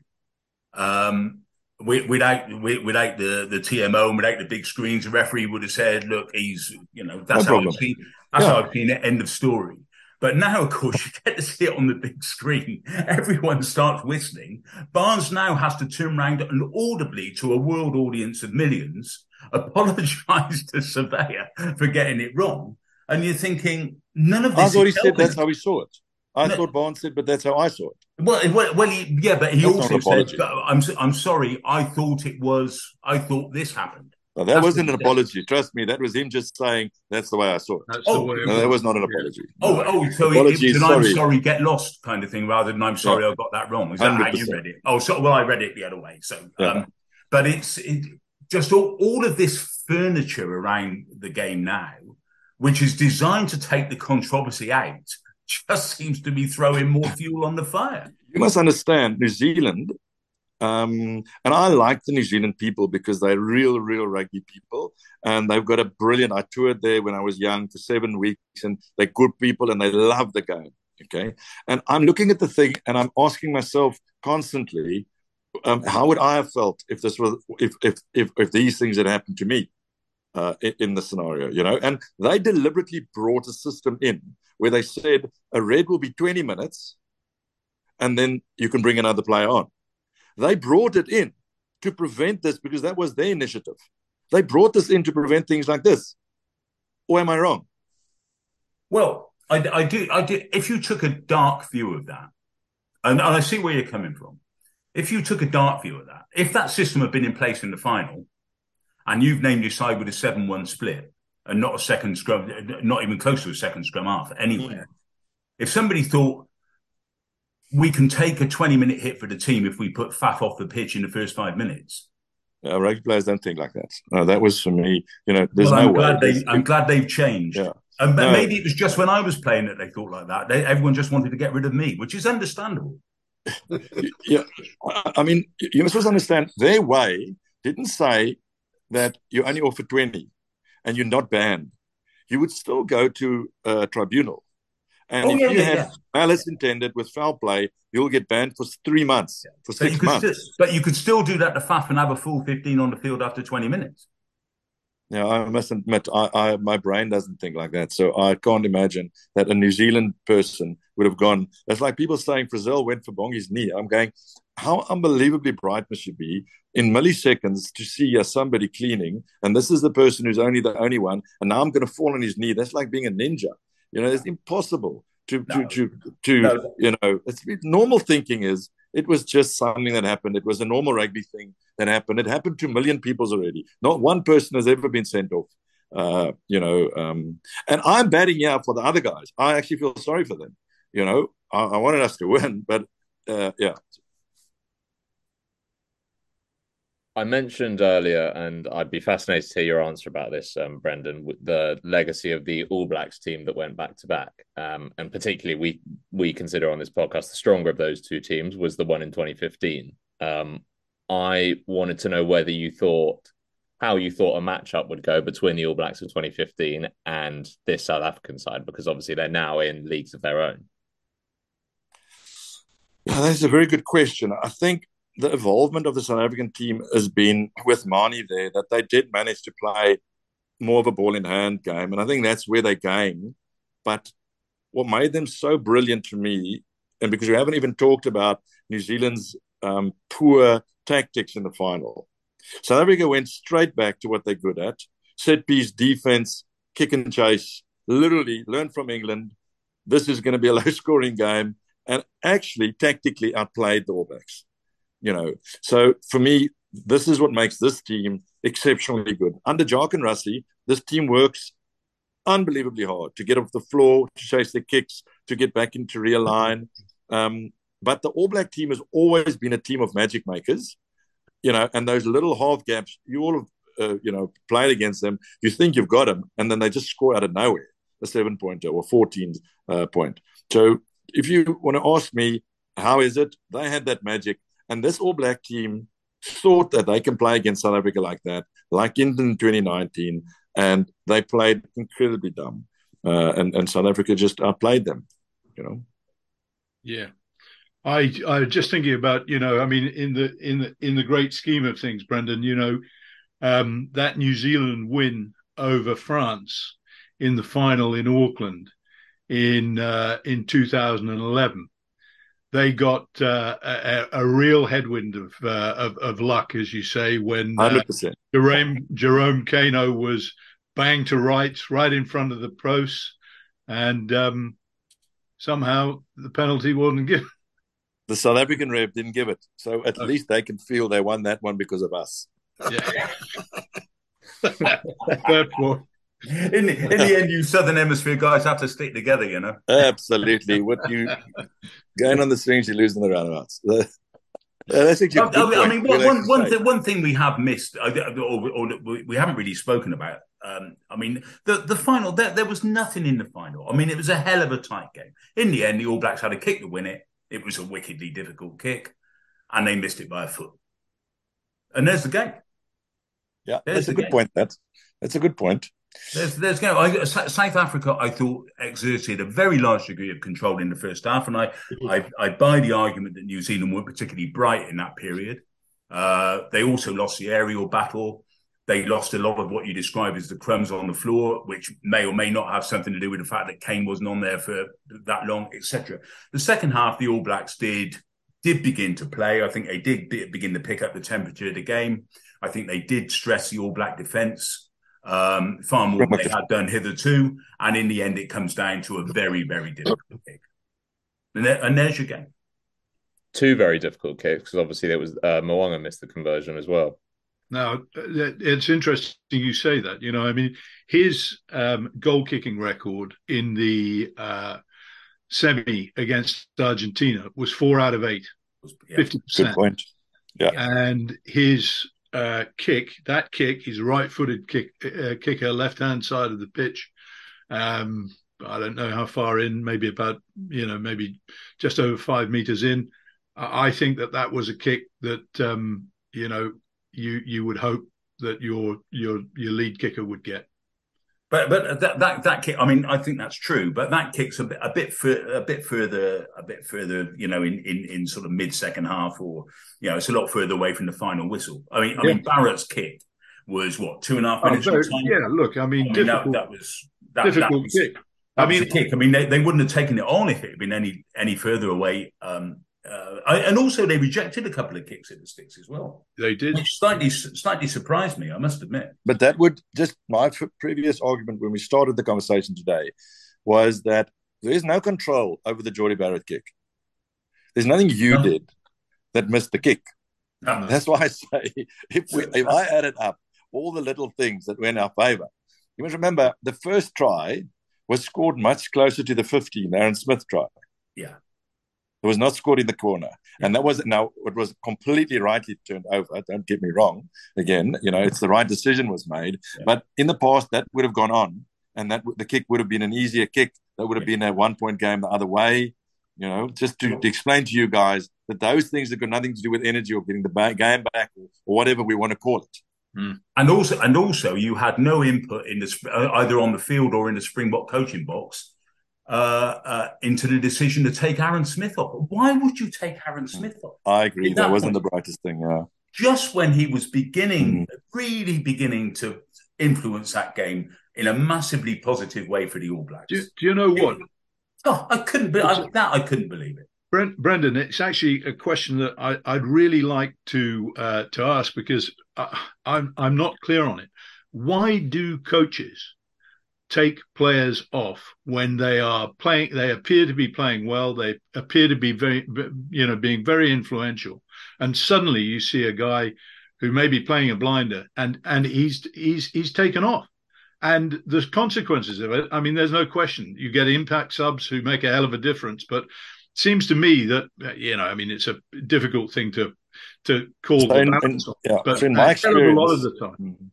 um, wi- without wi- without the, the T M O and without the big screens, the referee would have said, "Look, he's you know that's No how problem. I've seen that's Yeah. how I've seen it." End of story. But now, of course, you get to see it on the big screen. Everyone starts whistling. Barnes now has to turn around and audibly to a world audience of millions apologise to Surveyor for getting it wrong. And you're thinking, none of this I thought he is said helping. that's how he saw it. I No. thought Barnes said, but that's how I saw it. Well, well, well he, yeah, but he That's not also an said, apology. but I'm, I'm sorry, I thought it was, I thought this happened. Well, that That's wasn't what an he said. apology. Trust me, that was him just saying that's the way I saw it. That's Oh, the way it No, that was not an Yeah. apology. Oh, No. oh, so it, it Apology, was an sorry. I'm sorry, get lost kind of thing rather than I'm sorry, I got that wrong. Is that how you one hundred percent. read it? Oh, so, well, I read it the other way. So, Yeah. um, but it's it, just all, all of this furniture around the game now, which is designed to take the controversy out, just seems to be throwing more fuel on the fire. You must understand, New Zealand, um, and I like the New Zealand people because they're real, real rugby people. And they've got a brilliant, I toured there when I was young for seven weeks, and they're good people and they love the game. Okay. And I'm looking at the thing and I'm asking myself constantly, um, how would I have felt if this was, if, if, if, if these things had happened to me? Uh, in, in the scenario, you know, and they deliberately brought a system in where they said a red will be twenty minutes and then you can bring another player on. They brought it in to prevent this because that was their initiative. They brought this in to prevent things like this. Or am I wrong? Well, I, I do, I do. If you took a dark view of that, and, and I see where you're coming from, if you took a dark view of that, if that system had been in place in the final, and you've named your side with a seven one split, and not a second scrum, not even close to a second scrum half anywhere, mm. if somebody thought we can take a twenty minute hit for the team if we put Faf off the pitch in the first five minutes. Uh, rugby players don't think like that. No, that was for me, you know, there's well, no I'm glad way. They, I'm glad they've changed. Yeah. Um, but no. maybe it was just when I was playing that they thought like that. They, everyone just wanted to get rid of me, which is understandable. Yeah. I mean, you must understand, their way didn't say that you only offer twenty and you're not banned. You would still go to a tribunal. And oh, if yeah, you yeah, have yeah. malice intended with foul play, you'll get banned for three months, yeah. for six but months. Still, but you could still do that to Faf and have a full fifteen on the field after twenty minutes. Yeah, I must admit, I, I, my brain doesn't think like that. So I can't imagine that a New Zealand person would have gone. It's like people saying Brazil went for Bongi's knee. I'm going, how unbelievably bright must you be in milliseconds to see uh, somebody cleaning, and this is the person who's only the only one, and now I'm going to fall on his knee. That's like being a ninja. You know, it's impossible to, no. to, to, to no. you know, it's, normal thinking is, it was just something that happened. It was a normal rugby thing that happened. It happened to a million people already. Not one person has ever been sent off. Uh, you know, um, and I'm batting here for the other guys. I actually feel sorry for them. You know, I, I wanted us to win, but uh, yeah. I mentioned earlier, and I'd be fascinated to hear your answer about this, um, Brendan, with the legacy of the All Blacks team that went back to back, um, and particularly we we consider on this podcast the stronger of those two teams was the one in twenty fifteen. Um, I wanted to know whether you thought how you thought a matchup would go between the All Blacks of twenty fifteen and this South African side, because obviously they're now in leagues of their own. Yeah, that's a very good question. I think the involvement of the South African team has been with Manie there, that they did manage to play more of a ball in hand game. And I think that's where they gained. But what made them so brilliant to me, and because we haven't even talked about New Zealand's um, poor tactics in the final, South Africa went straight back to what they're good at: set piece defense, kick and chase. Literally learn from England. This is going to be a low scoring game, and actually tactically outplayed the All Blacks. You know, so for me, this is what makes this team exceptionally good. Under Jacques and Rassie, this team works unbelievably hard to get off the floor, to chase the kicks, to get back into real line. Um, but the All Black team has always been a team of magic makers, you know, and those little half gaps, you all have, uh, you know, played against them. You think you've got them, and then they just score out of nowhere, a seven-pointer or fourteen uh, point. So if you want to ask me, how is it? They had that magic. And this All Black team thought that they can play against South Africa like that, like in twenty nineteen, and they played incredibly dumb. Uh, and, and South Africa just outplayed them, you know. Yeah. I I was just thinking about, you know, I mean, in the in the in the great scheme of things, Brendan, you know, um, that New Zealand win over France in the final in Auckland in uh, in two thousand eleven. They got uh, a, a real headwind of, uh, of of luck, as you say, when uh, one hundred percent. Jerome Jerome Kaino was banged to rights right in front of the post, and um, somehow the penalty wasn't given. The South African ref didn't give it, so at okay. least they can feel they won that one because of us. Yeah. Third one. In the, in the end, you Southern Hemisphere guys have to stick together, you know. Absolutely. What you going on the strings, you lose in the roundabouts. That's actually a good I, I mean, point. one, one, th- one thing we have missed, or, or we haven't really spoken about. Um, I mean, the the final. There, there was nothing in the final. I mean, it was a hell of a tight game. In the end, the All Blacks had a kick to win it. It was a wickedly difficult kick, and they missed it by a foot. And there's the game. Yeah, there's that's a good game. point. That's that's a good point. There's, there's go. I, South Africa, I thought, exerted a very large degree of control in the first half, and I, I, I buy the argument that New Zealand weren't particularly bright in that period. Uh, they also lost the aerial battle. They lost a lot of what you describe as the crumbs on the floor, which may or may not have something to do with the fact that Kane wasn't on there for that long, et cetera. The second half, the All Blacks did did begin to play. I think they did begin to pick up the temperature of the game. I think they did stress the All Black defence. Um, far more than they had done hitherto, and in the end, it comes down to a very, very difficult kick. And, there, and there's your game. Two very difficult kicks, because obviously there was uh, Mo'unga missed the conversion as well. Now, it's interesting you say that. You know, I mean, his um, goal kicking record in the uh, semi against Argentina was four out of eight, yeah, fifty percent. Good point. Yeah, and his Uh, kick, that kick, he's right-footed kick, uh, kicker, left-hand side of the pitch. Um, I don't know how far in, maybe about, you know, maybe just over five meters in. I, I think that that was a kick that, um, you know, you you would hope that your your your lead kicker would get. But but that, that that kick, I mean, I think that's true. But that kick's a bit a bit fur, a bit further a bit further, you know, in, in, in sort of mid second half, or you know, it's a lot further away from the final whistle. I mean, I yeah. mean, Barrett's kick was what two and a half minutes. Oh, very, yeah, look, I mean, I mean that, that was that, difficult that was, kick. That I mean, was a kick. I mean, they, they wouldn't have taken it on if it had been any any further away. Um, Uh, I, and also, they rejected a couple of kicks at the sticks as well. They did. Which slightly, slightly surprised me, I must admit. But that would just, my previous argument when we started the conversation today was that there is no control over the Jordie Barrett kick. There's nothing you no. did that missed the kick. No, no. That's why I say, if, we, if I added up all the little things that were in our favor, You must remember the first try was scored much closer to the fifteen, Aaron Smith try. Yeah. It was not scored in the corner. Yeah. And that was, now, it was completely rightly turned over. Don't get me wrong. Again, you know, it's the right decision was made. Yeah. But in the past, that would have gone on. And that the kick would have been an easier kick. That would have yeah. been a one-point game the other way. You know, just to, to explain to you guys that those things have got nothing to do with energy or getting the ba- game back or, or whatever we want to call it. Mm. And also, and also, you had no input in the either on the field or in the Springbok coaching box uh, uh, into the decision to take Aaron Smith off. Why would you take Aaron Smith off? I agree. That, that wasn't point, the brightest thing. Yeah. Just when he was beginning, mm. really beginning to influence that game in a massively positive way for the All Blacks. Do, do you know what? Oh, I couldn't be I, that. I couldn't believe it. Brent, Brendan, it's actually a question that I, I'd really like to uh, to ask because I, I'm I'm not clear on it. Why do coaches take players off when they are playing? They appear to be playing well. They appear to be very, you know, being very influential, and suddenly you see a guy who may be playing a blinder, and and he's he's he's taken off. And the consequences of it, I mean, there's no question. You get impact subs who make a hell of a difference, but it seems to me that, you know, I mean, it's a difficult thing to to call so the in, balance in, of, yeah, but so in my experience, a lot of the time.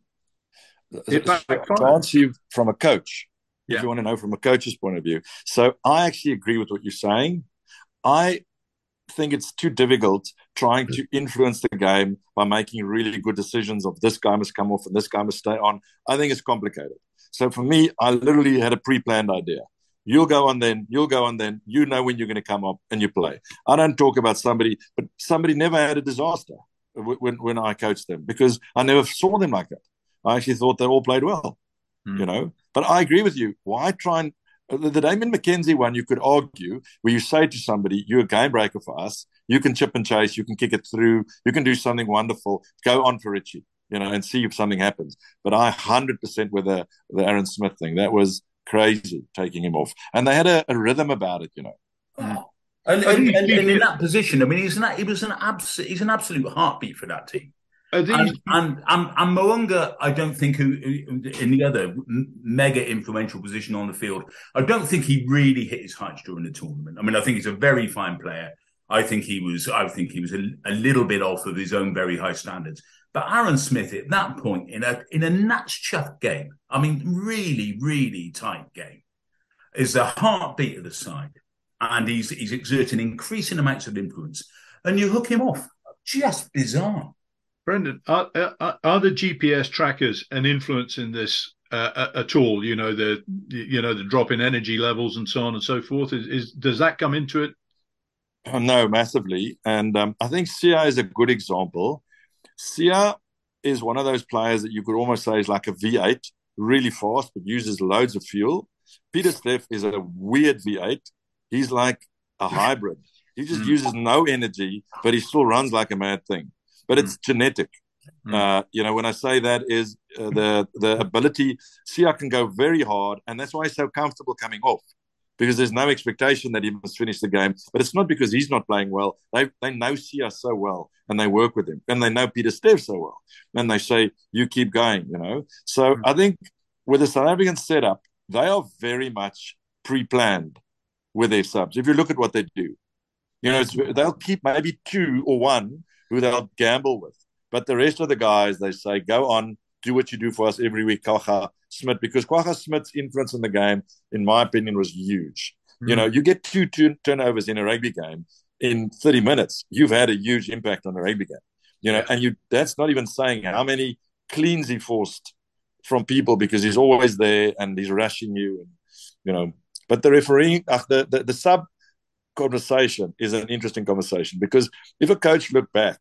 Mm-hmm. To answer you from a coach, if yeah. you want to know from a coach's point of view. So I actually agree with what you're saying. I think it's too difficult trying to influence the game by making really good decisions of this guy must come off and this guy must stay on. I think it's complicated. So for me, I literally had a pre-planned idea. You'll go on then, you'll go on then, you know when you're going to come up and you play. I don't talk about somebody, but somebody never had a disaster when, when I coached them because I never saw them like that. I actually thought they all played well, mm. you know. But I agree with you. Why try and the Damien McKenzie one, you could argue where you say to somebody, you're a game breaker for us. You can chip and chase. You can kick it through. You can do something wonderful. Go on for Richie, you know, and see if something happens. But I one hundred percent with the, the Aaron Smith thing. That was crazy, taking him off. And they had a, a rhythm about it, you know. Oh. And, and, and, and in that position, I mean, he's an, he was an abs- he's an absolute heartbeat for that team. And, and, and, and Mo'unga, I don't think, who, in the other mega influential position on the field, I don't think he really hit his heights during the tournament. I mean, I think he's a very fine player. I think he was, I think he was a, a little bit off of his own very high standards. But Aaron Smith, at that point, in a in a Nats chuff game, I mean, really, really tight game, is the heartbeat of the side, and he's he's exerting increasing amounts of influence, and you hook him off. Just bizarre. Brendan, are, are, are the G P S trackers an influence in this uh, at all? You know, the you know the drop in energy levels and so on and so forth. Is, is does that come into it? Oh, no, massively. And um, I think Sia is a good example. Sia is one of those players that you could almost say is like a V eight, really fast, but uses loads of fuel. Pieter-Steph is a weird V eight. He's like a hybrid. He just mm. uses no energy, but he still runs like a mad thing. But it's mm. genetic. Mm. Uh, you know, when I say that is uh, the the ability, Sia can go very hard, and that's why he's so comfortable coming off, because there's no expectation that he must finish the game. But it's not because he's not playing well. They they know Sia so well, and they work with him, and they know Pieter-Steph so well, and they say, you keep going, you know. So mm. I think with the South African setup, they are very much pre-planned with their subs. If you look at what they do, you know, it's, they'll keep maybe two or one who they'll gamble with. But the rest of the guys, they say, go on, do what you do for us every week, Kwagga Smith, because Kwagga Smith's influence in the game, in my opinion, was huge. Mm. You know, you get two, two turnovers in a rugby game in thirty minutes, you've had a huge impact on the rugby game. You know, yeah. and you that's not even saying how many cleans he forced from people because he's always there and he's rushing you. And, you know, but the refereeing, uh, the, the, the sub conversation is an interesting conversation, because if a coach looked back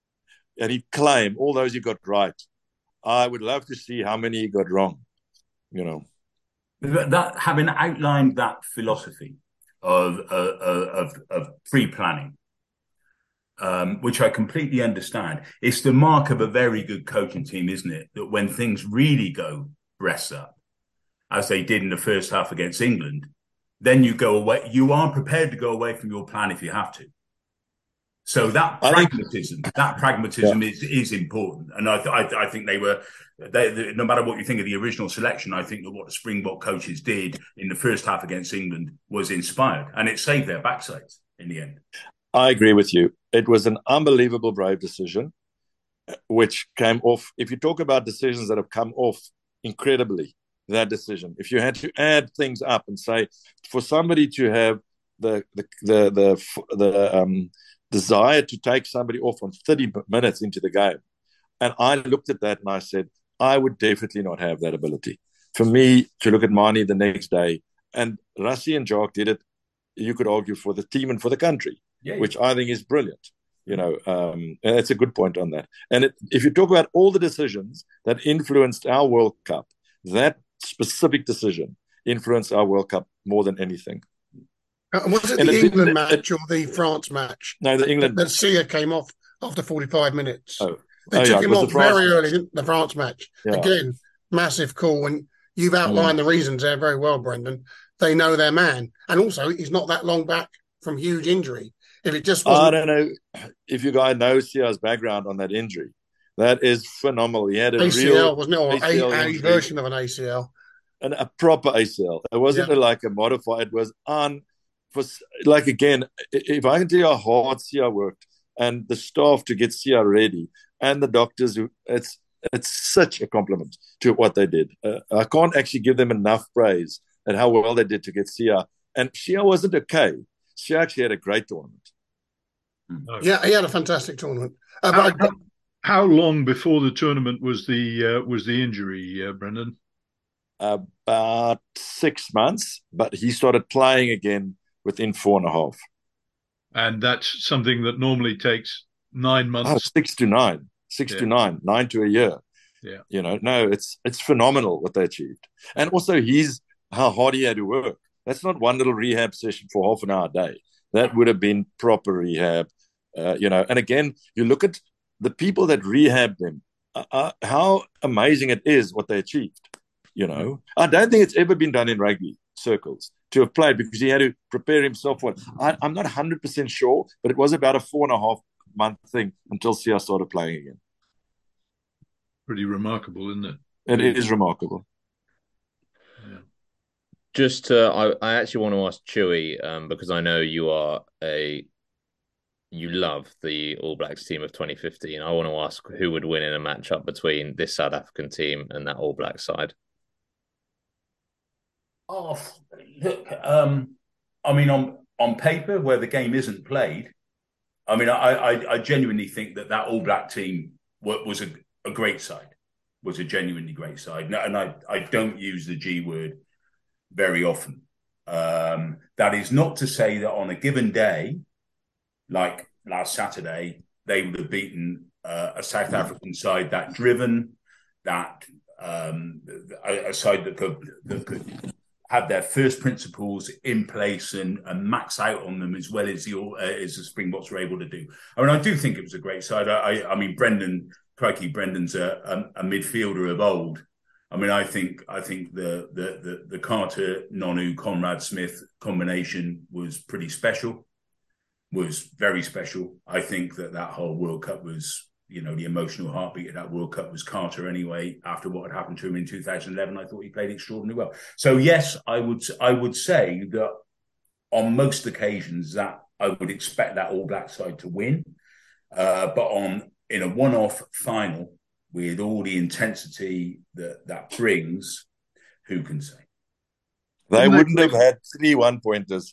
and he'd claim all those he got right, I would love to see how many he got wrong, you know. That, having outlined that philosophy of uh, of, of pre-planning, um, which I completely understand, it's the mark of a very good coaching team, isn't it? That when things really go breasts up, as they did in the first half against England, then you go away. You are prepared to go away from your plan if you have to. So that I think- pragmatism, that pragmatism is is important, and I th- I, th- I think they were. They, they, no matter what you think of the original selection, I think that what the Springbok coaches did in the first half against England was inspired, and it saved their backsides in the end. I agree with you. It was an unbelievable brave decision, which came off. If you talk about decisions that have come off incredibly, that decision. If you had to add things up and say, for somebody to have the the the the, the um, desire to take somebody off on thirty minutes into the game, and I looked at that and I said, I would definitely not have that ability. For me to look at Manie the next day, and Rassie and Jacques did it, you could argue, for the team and for the country, yeah, yeah. which I think is brilliant. You know, um, and it's a good point on that. And it, if you talk about all the decisions that influenced our World Cup, that specific decision influenced our World Cup more than anything. Uh, was it and the it, England it, match it, or the France match? No, the England that match. Sia came off after forty-five minutes. Oh. They oh, took yeah, him off very match. early, didn't the France match. Yeah. Again, massive call. And you've outlined mm. the reasons there very well, Brendan. They know their man. And also, he's not that long back from huge injury. If it just wasn't... I don't know if you guys know Sia's background on that injury. That is phenomenal. He had a A C L, real wasn't it? Or A C L a, a version of an A C L. And a proper A C L. It wasn't yeah. like a modified. It was on... For, like, again, if I can tell you how hard Sia worked and the staff to get Sia ready, and the doctors, who it's it's such a compliment to what they did. Uh, I can't actually give them enough praise at how well they did to get Sia. And Sia wasn't okay. Sia actually had a great tournament. No. Yeah, he had a fantastic tournament. Uh, how, but I, how, how long before the tournament was the uh, was the injury, uh, Brendan? About six months, but he started playing again within four and a half. And that's something that normally takes nine months. Oh, six to nine, six yeah. to nine, nine to a year. Yeah, you know, no, it's it's phenomenal what they achieved, and also he's how hard he had to work. That's not one little rehab session for half an hour a day. That would have been proper rehab, uh, you know. And again, you look at the people that rehabbed them. Uh, uh, how amazing it is what they achieved. You know, I don't think it's ever been done in rugby circles to have played, because he had to prepare himself for it. I, I'm not one hundred percent sure, but it was about a four and a half month thing until Sia started playing again. Pretty remarkable, isn't it? It yeah. is remarkable. Yeah. Just to, I, I actually want to ask Chewy, um, because I know you are a, you love the All Blacks team of twenty fifteen. I want to ask who would win in a matchup between this South African team and that All Black side. Oh, look, um, I mean, on, on paper, where the game isn't played, I mean, I, I, I genuinely think that that All Black team was a, a great side, was a genuinely great side. And I, I don't use the G word very often. Um, that is not to say that on a given day, like last Saturday, they would have beaten uh, a South African side that driven, that um, a, a side that could, that could have their first principles in place and, and max out on them as well as the uh, as the Springboks were able to do. I mean, I do think it was a great side. I, I, I mean, Brendan, crikey, Brendan's a, a, a midfielder of old. I mean, I think I think the the the, the Carter, Nonu, Conrad Smith combination was pretty special. Was very special. I think that that whole World Cup was, you know, the emotional heartbeat of that World Cup was Carter anyway. After what had happened to him in two thousand eleven, I thought he played extraordinarily well. So yes, I would I would say that on most occasions that I would expect that All Black side to win, uh, but on in a one-off final with all the intensity that that brings, who can say? They wouldn't have had three one-pointers.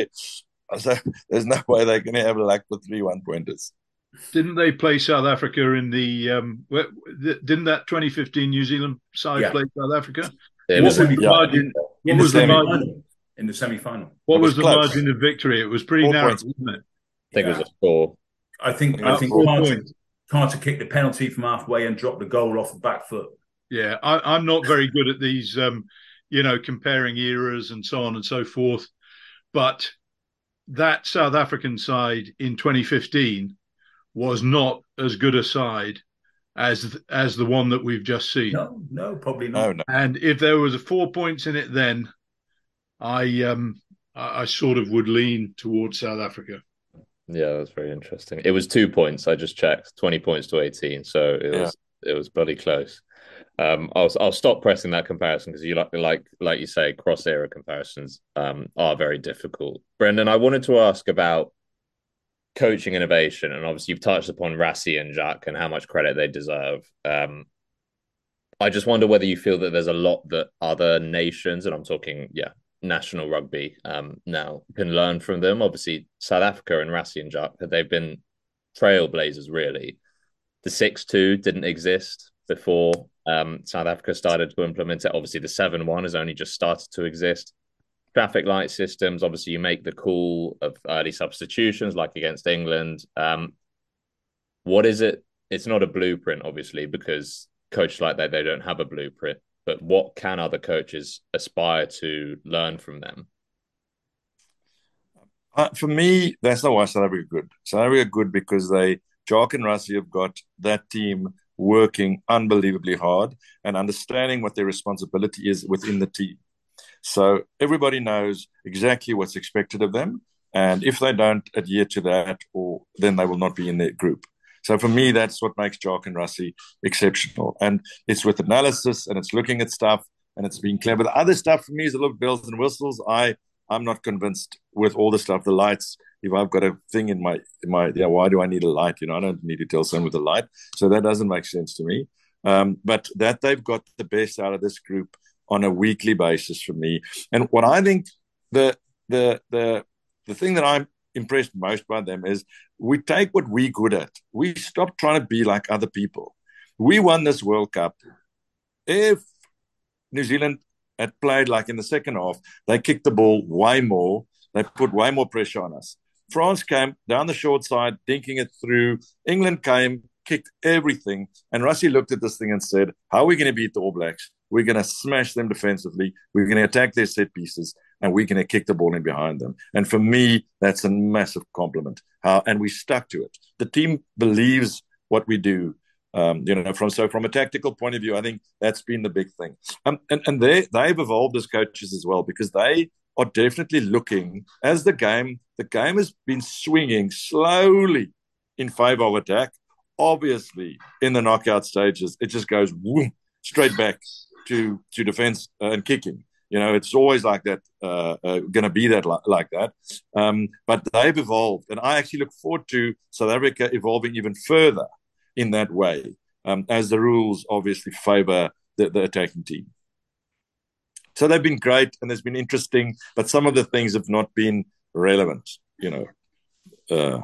So there's no way they're going to have luck with three one-pointers. Didn't they play South Africa in the? Um, didn't that twenty fifteen New Zealand side yeah. play South Africa? What was the margin? What was the margin in the semi-final? What was, was the close. margin of victory? It was pretty four narrow, points. Wasn't it? I think yeah. it was a four. I think. I think Carter, Carter kicked the penalty from halfway and dropped the goal off the back foot. Yeah, I, I'm not very good at these, um, you know, comparing eras and so on and so forth, but that South African side in twenty fifteen was not as good a side as as the one that we've just seen. No, no, probably not. No, no. And if there was a four points in it, then I um I, I sort of would lean towards South Africa. Yeah, that's very interesting. It was two points. I just checked, twenty points to eighteen, so it Yeah. was it was bloody close. Um, I'll I'll stop pressing that comparison because you like like like you say, cross era comparisons um are very difficult. Brendan, I wanted to ask about coaching innovation, and obviously you've touched upon Rassie and Jacques and how much credit they deserve. Um, I just wonder whether you feel that there's a lot that other nations, and I'm talking, yeah, national rugby um, now, can learn from them. Obviously, South Africa and Rassie and Jacques, they've been trailblazers, really. The six two didn't exist before um, South Africa started to implement it. Obviously, the seven one has only just started to exist. Traffic light systems, obviously, you make the call of early substitutions, like against England. Um, what is it? It's not a blueprint, obviously, because coaches like that, they don't have a blueprint. But what can other coaches aspire to learn from them? Uh, for me, that's not why South Africa are good. South Africa are good because they, Jacques and Rassie have got that team working unbelievably hard and understanding what their responsibility is within the team. So everybody knows exactly what's expected of them. And if they don't adhere to that, or then they will not be in their group. So for me, that's what makes Jacques and Rassie exceptional. And it's with analysis and it's looking at stuff and it's being clever. The other stuff for me is a little bells and whistles. I, I'm not convinced with all the stuff, the lights. If I've got a thing in my, in my, yeah, why do I need a light? You know, I don't need to tell someone with a light. So that doesn't make sense to me. Um, but that they've got the best out of this group on a weekly basis for me. And what I think the, the, the, the thing that I'm impressed most by them is we take what we're good at. We stop trying to be like other people. We won this World Cup. If New Zealand had played like in the second half, they kicked the ball way more. They put way more pressure on us. France came down the short side, dinking it through. England came, kicked everything. And Rassie looked at this thing and said, how are we going to beat the All Blacks? We're going to smash them defensively. We're going to attack their set pieces. And we're going to kick the ball in behind them. And for me, that's a massive compliment. How, and we stuck to it. The team believes what we do. Um, you know, from so from a tactical point of view, I think that's been the big thing. Um, and and they they've evolved as coaches as well because they are definitely looking as the game. The game has been swinging slowly in favour of attack. Obviously, in the knockout stages, it just goes whoom, straight back to to defence and kicking. You know, it's always like that, uh, uh, going to be that li- like that. Um, but they've evolved. And I actually look forward to South Africa evolving even further in that way, um, as the rules obviously favour the, the attacking team. So they've been great and it's been interesting, but some of the things have not been relevant, you know. Uh,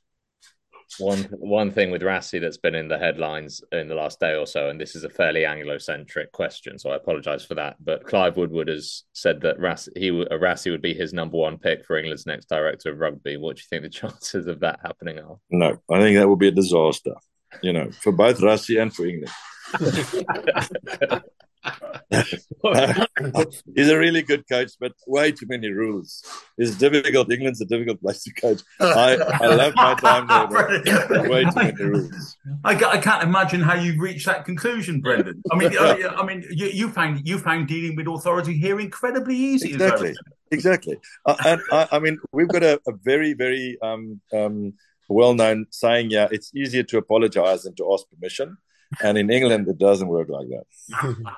One one thing with Rassie that's been in the headlines in the last day or so, and this is a fairly Anglo-centric question, so I apologise for that. But Clive Woodward has said that Rassie, he uh, Rassie would be his number one pick for England's next director of rugby. What do you think the chances of that happening are? No, I think that would be a disaster, you know, for both Rassie and for England. He's a really good coach, but way too many rules. It's difficult. England's a difficult place to coach. I, I love my time there, but way too many rules. I, I can't imagine how you reached that conclusion, Brendan. I mean, I, I mean, you, you found you found dealing with authority here incredibly easy. Exactly, exactly. Uh, and I, I mean, we've got a, a very, very um, um, well-known saying. Yeah, it's easier to apologise than to ask permission. And in England, it doesn't work like that.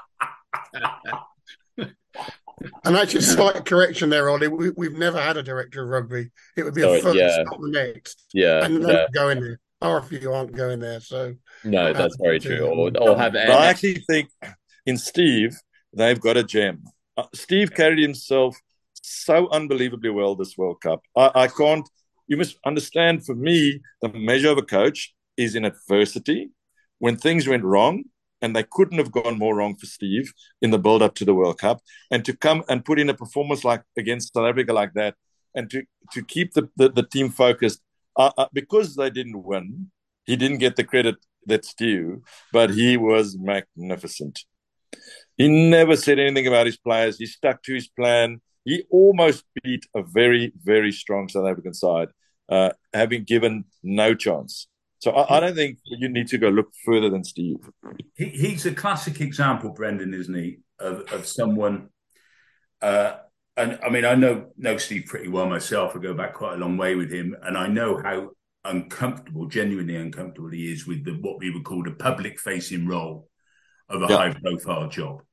And actually, slight correction there, Ollie. We, we've never had a director of rugby. It would be a Oh, first, yeah. not the next. Yeah, And yeah. then go in there. Or if you aren't going there, so No, that's very true. Or, or have But I actually think in Steve, they've got a gem. Uh, Steve carried himself so unbelievably well this World Cup. I, I can't, you must understand, for me, the measure of a coach is in adversity. When things went wrong, and they couldn't have gone more wrong for Steve in the build-up to the World Cup, and to come and put in a performance like against South Africa like that, and to to keep the, the, the team focused, uh, uh, because they didn't win, he didn't get the credit that's due, but he was magnificent. He never said anything about his players. He stuck to his plan. He almost beat a very, very strong South African side, uh, having given no chance. So I, I don't think you need to go look further than Steve. He, he's a classic example, Brendan, isn't he, of, of someone uh, and I mean, I know know Steve pretty well myself. I go back quite a long way with him, and I know how uncomfortable, genuinely uncomfortable he is with the what we would call the public-facing role of a yeah. high-profile job.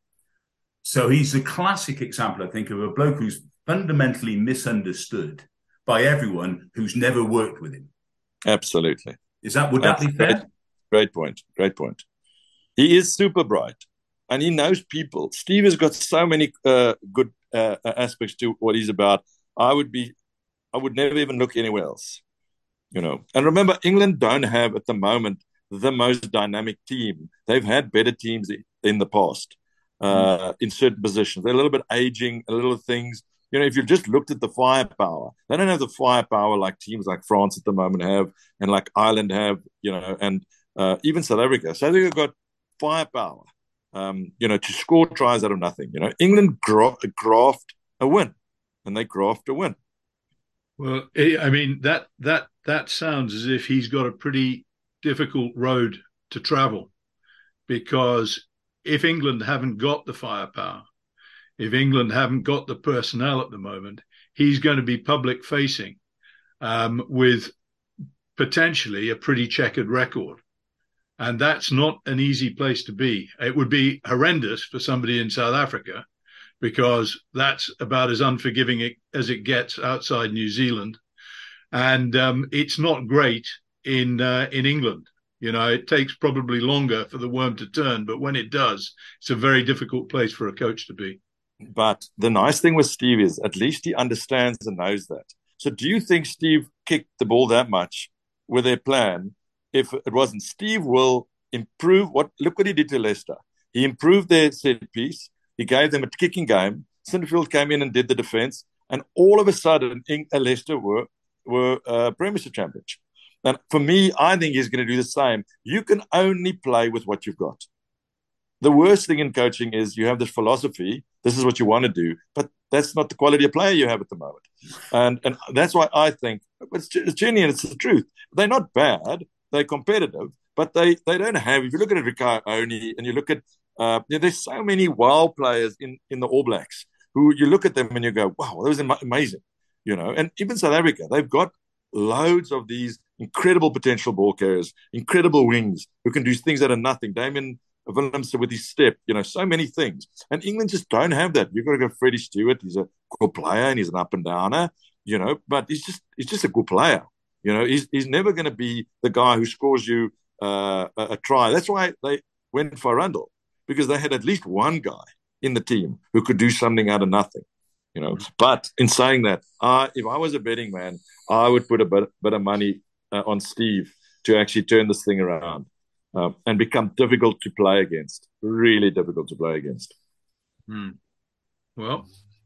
So he's a classic example, I think, of a bloke who's fundamentally misunderstood by everyone who's never worked with him. Absolutely. Is that would That's that be fair? Great, great point. Great point. He is super bright, and he knows people. Steve has got so many uh, good uh, aspects to what he's about. I would be, I would never even look anywhere else, you know. And remember, England don't have at the moment the most dynamic team. They've had better teams in the past uh, mm. in certain positions. They're a little bit aging, a little things. You know, if you just looked at the firepower, they don't have the firepower like teams like France at the moment have, and like Ireland have, you know, and uh, even South Africa. South Africa got firepower, um, you know, to score tries out of nothing. You know, England gra- graft a win, and they graft a win. Well, I mean, that that that sounds as if he's got a pretty difficult road to travel, because if England haven't got the firepower, if England haven't got the personnel at the moment, he's going to be public facing um, with potentially a pretty checkered record. And that's not an easy place to be. It would be horrendous for somebody in South Africa, because that's about as unforgiving as it gets outside New Zealand. And um, it's not great in uh, in England. You know, it takes probably longer for the worm to turn, but when it does, it's a very difficult place for a coach to be. But the nice thing with Steve is at least he understands and knows that. So do you think Steve kicked the ball that much with their plan? If it wasn't, Steve will improve what, look what he did to Leicester. He improved their set piece. He gave them a kicking game. Sinfield came in and did the defense. And all of a sudden, Leicester were, were uh, Premiership champions. And for me, I think he's going to do the same. You can only play with what you've got. The worst thing in coaching is you have this philosophy, this is what you want to do, but that's not the quality of player you have at the moment. And and that's why I think, it's, it's genuine, it's the truth. They're not bad, they're competitive, but they, they don't have, if you look at Ricardo Oni and you look at, uh, you know, there's so many wild players in, in the All Blacks who you look at them and you go, wow, that was amazing. You know, and even South Africa, they've got loads of these incredible potential ball carriers, incredible wings who can do things out of nothing. Damien Willemse with his step, you know, so many things. And England just don't have that. You've got to go Freddie Stewart. He's a good player and he's an up and downer, you know, but he's just he's just a good player. You know, he's he's never going to be the guy who scores you uh, a, a try. That's why they went for Rundle, because they had at least one guy in the team who could do something out of nothing, you know. But in saying that, uh, if I was a betting man, I would put a bit, bit of money uh, on Steve to actually turn this thing around. Um, and become difficult to play against, really difficult to play against. Hmm. Well,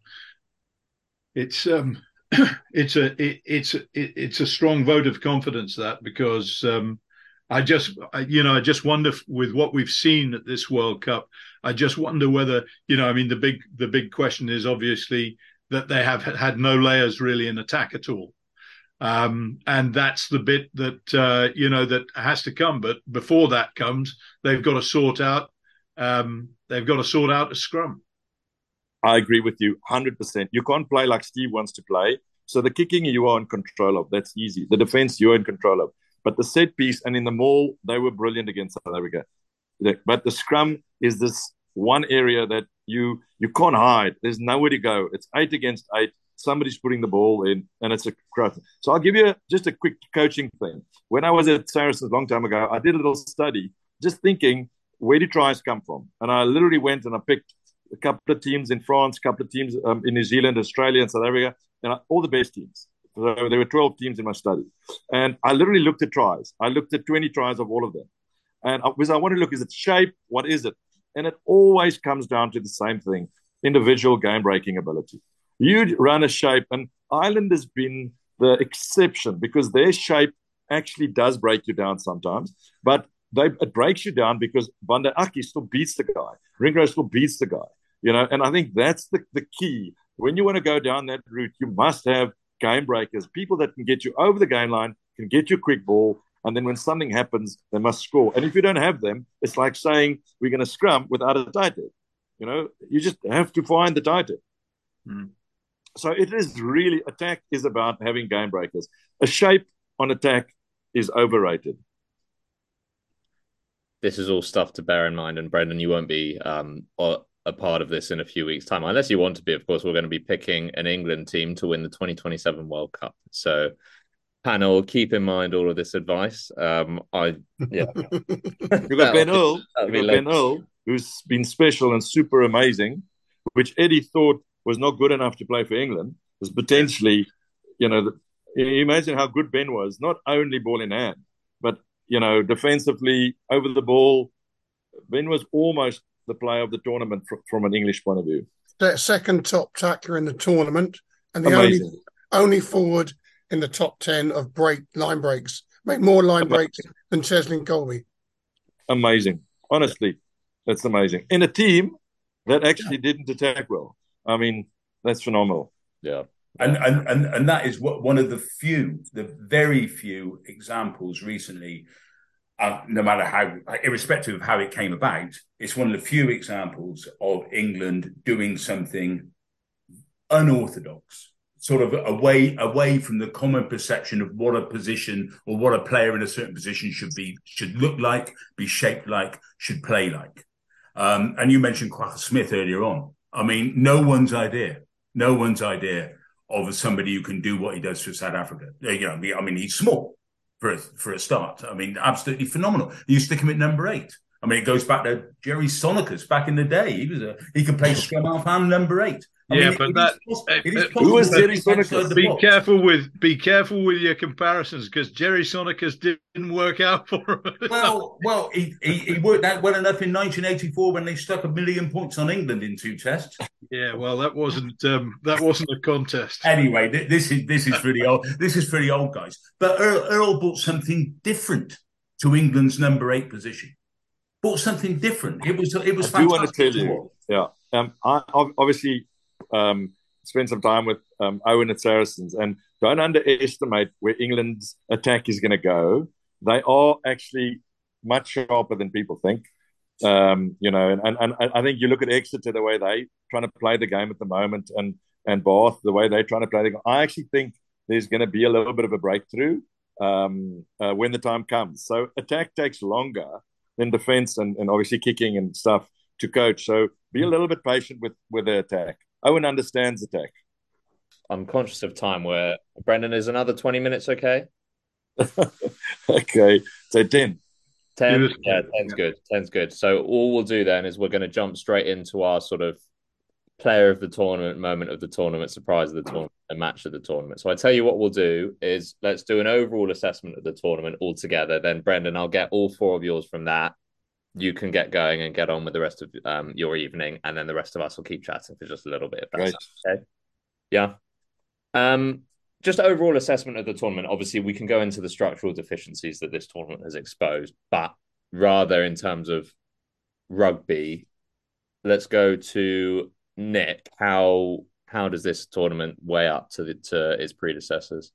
it's um, it's a it, it's a, it, it's a strong vote of confidence, that, because um, I just I, you know I just wonder, with what we've seen at this World Cup, I just wonder whether, you know I mean the big the big question is obviously that they have had no layers really in attack at all. Um, and that's the bit that, uh, you know, that has to come. But before that comes, they've got to sort out, um, they've got to sort out a scrum. I agree with you one hundred percent. You can't play like Steve wants to play. So the kicking you are in control of, that's easy. The defense you're in control of. But the set piece and in the maul, they were brilliant against South Africa. But the scrum is this one area that you you can't hide. There's nowhere to go. It's eight against eight. Somebody's putting the ball in, and it's a crowd. So I'll give you a, just a quick coaching thing. When I was at Saracens a long time ago, I did a little study, just thinking, where do tries come from? And I literally went and I picked a couple of teams in France, a couple of teams um, in New Zealand, Australia, and South Africa, and I, all the best teams. So there were twelve teams in my study. And I literally looked at tries. I looked at twenty tries of all of them. And I, because I want to look, is it shape? What is it? And it always comes down to the same thing, individual game-breaking ability. You run a shape, and Ireland has been the exception because their shape actually does break you down sometimes, but they, it breaks you down because Van der Aki still beats the guy. Ringrose still beats the guy, you know, and I think that's the, the key. When you want to go down that route, you must have game breakers, people that can get you over the game line, can get you a quick ball, and then when something happens, they must score. And if you don't have them, it's like saying we're going to scrum without a tight head. You know, you just have to find the tight head. Mm. so it is really, attack is about having game breakers. A shape on attack is overrated. This is all stuff to bear in mind. And Brendan, you won't be um, a part of this in a few weeks' time, unless you want to be. Of course, we're going to be picking an England team to win the twenty twenty-seven World Cup. So, panel, keep in mind all of this advice. Um, I yeah, you got Ben Earl, you got Ben Earl, who's been special and super amazing, which Eddie thought was not good enough to play for England. Was potentially, you know, the, you imagine how good Ben was, not only ball in hand, but you know, defensively over the ball. Ben was almost the player of the tournament fr- from an English point of view. The second top tackler in the tournament, and the Amazing. only only forward in the top ten of break line breaks. Made more line amazing. breaks than Cheslin Colby. Amazing. Honestly, that's amazing. In a team that actually yeah. didn't attack well. I mean, that's phenomenal. Yeah. And, and and and that is what one of the few, the very few examples recently, uh, no matter how, irrespective of how it came about, it's one of the few examples of England doing something unorthodox, sort of away away from the common perception of what a position or what a player in a certain position should be, should look like, be shaped like, should play like. Um, and you mentioned Kwagga Smith earlier on. I mean, no one's idea, no one's idea. of somebody who can do what he does for South Africa. You know, I mean, he's small for a, for a start. I mean, absolutely phenomenal. You stick him at number eight. I mean, it goes back to Jerry Sonicus back in the day. He was a he could play scrum half and number eight. I yeah, mean, but it, that it is uh, who was Jerry Sonicus? Be careful with be careful with your comparisons, because Jerry Sonicus didn't work out for him. well, well, he, he he worked out well enough in nineteen eighty-four when they stuck a million points on England in two tests. Yeah, well, that wasn't um, that wasn't a contest. Anyway, th- this is this is for the old this is for the old guys. But Earl, Earl brought something different to England's number eight position. Brought something different. It was it was. I do want to tell you, yeah. Um, I obviously um, spent some time with um, Owen at Saracens, and don't underestimate where England's attack is going to go. They are actually much sharper than people think. Um, you know, and, and, and I think you look at Exeter, the way they trying to play the game at the moment, and and Bath, the way they're trying to play the game. I actually think there's going to be a little bit of a breakthrough um, uh, when the time comes. So attack takes longer than defense, and, and obviously kicking and stuff to coach. So be a little bit patient with, with the attack. Owen understands attack. I'm conscious of time. Where Brendan, is another twenty minutes okay? Okay, so ten. ten? Yeah, ten's good. ten's good. So all we'll do then is we're going to jump straight into our sort of player of the tournament, moment of the tournament, surprise of the tournament, and match of the tournament. So I tell you what we'll do is let's do an overall assessment of the tournament altogether. Then Brendan, I'll get all four of yours from that. You can get going and get on with the rest of um, your evening, and then the rest of us will keep chatting for just a little bit. If that's right. Okay. Yeah. Um, just overall assessment of the tournament. Obviously, we can go into the structural deficiencies that this tournament has exposed, but rather in terms of rugby, let's go to Nick. How how does this tournament weigh up to the, to its predecessors?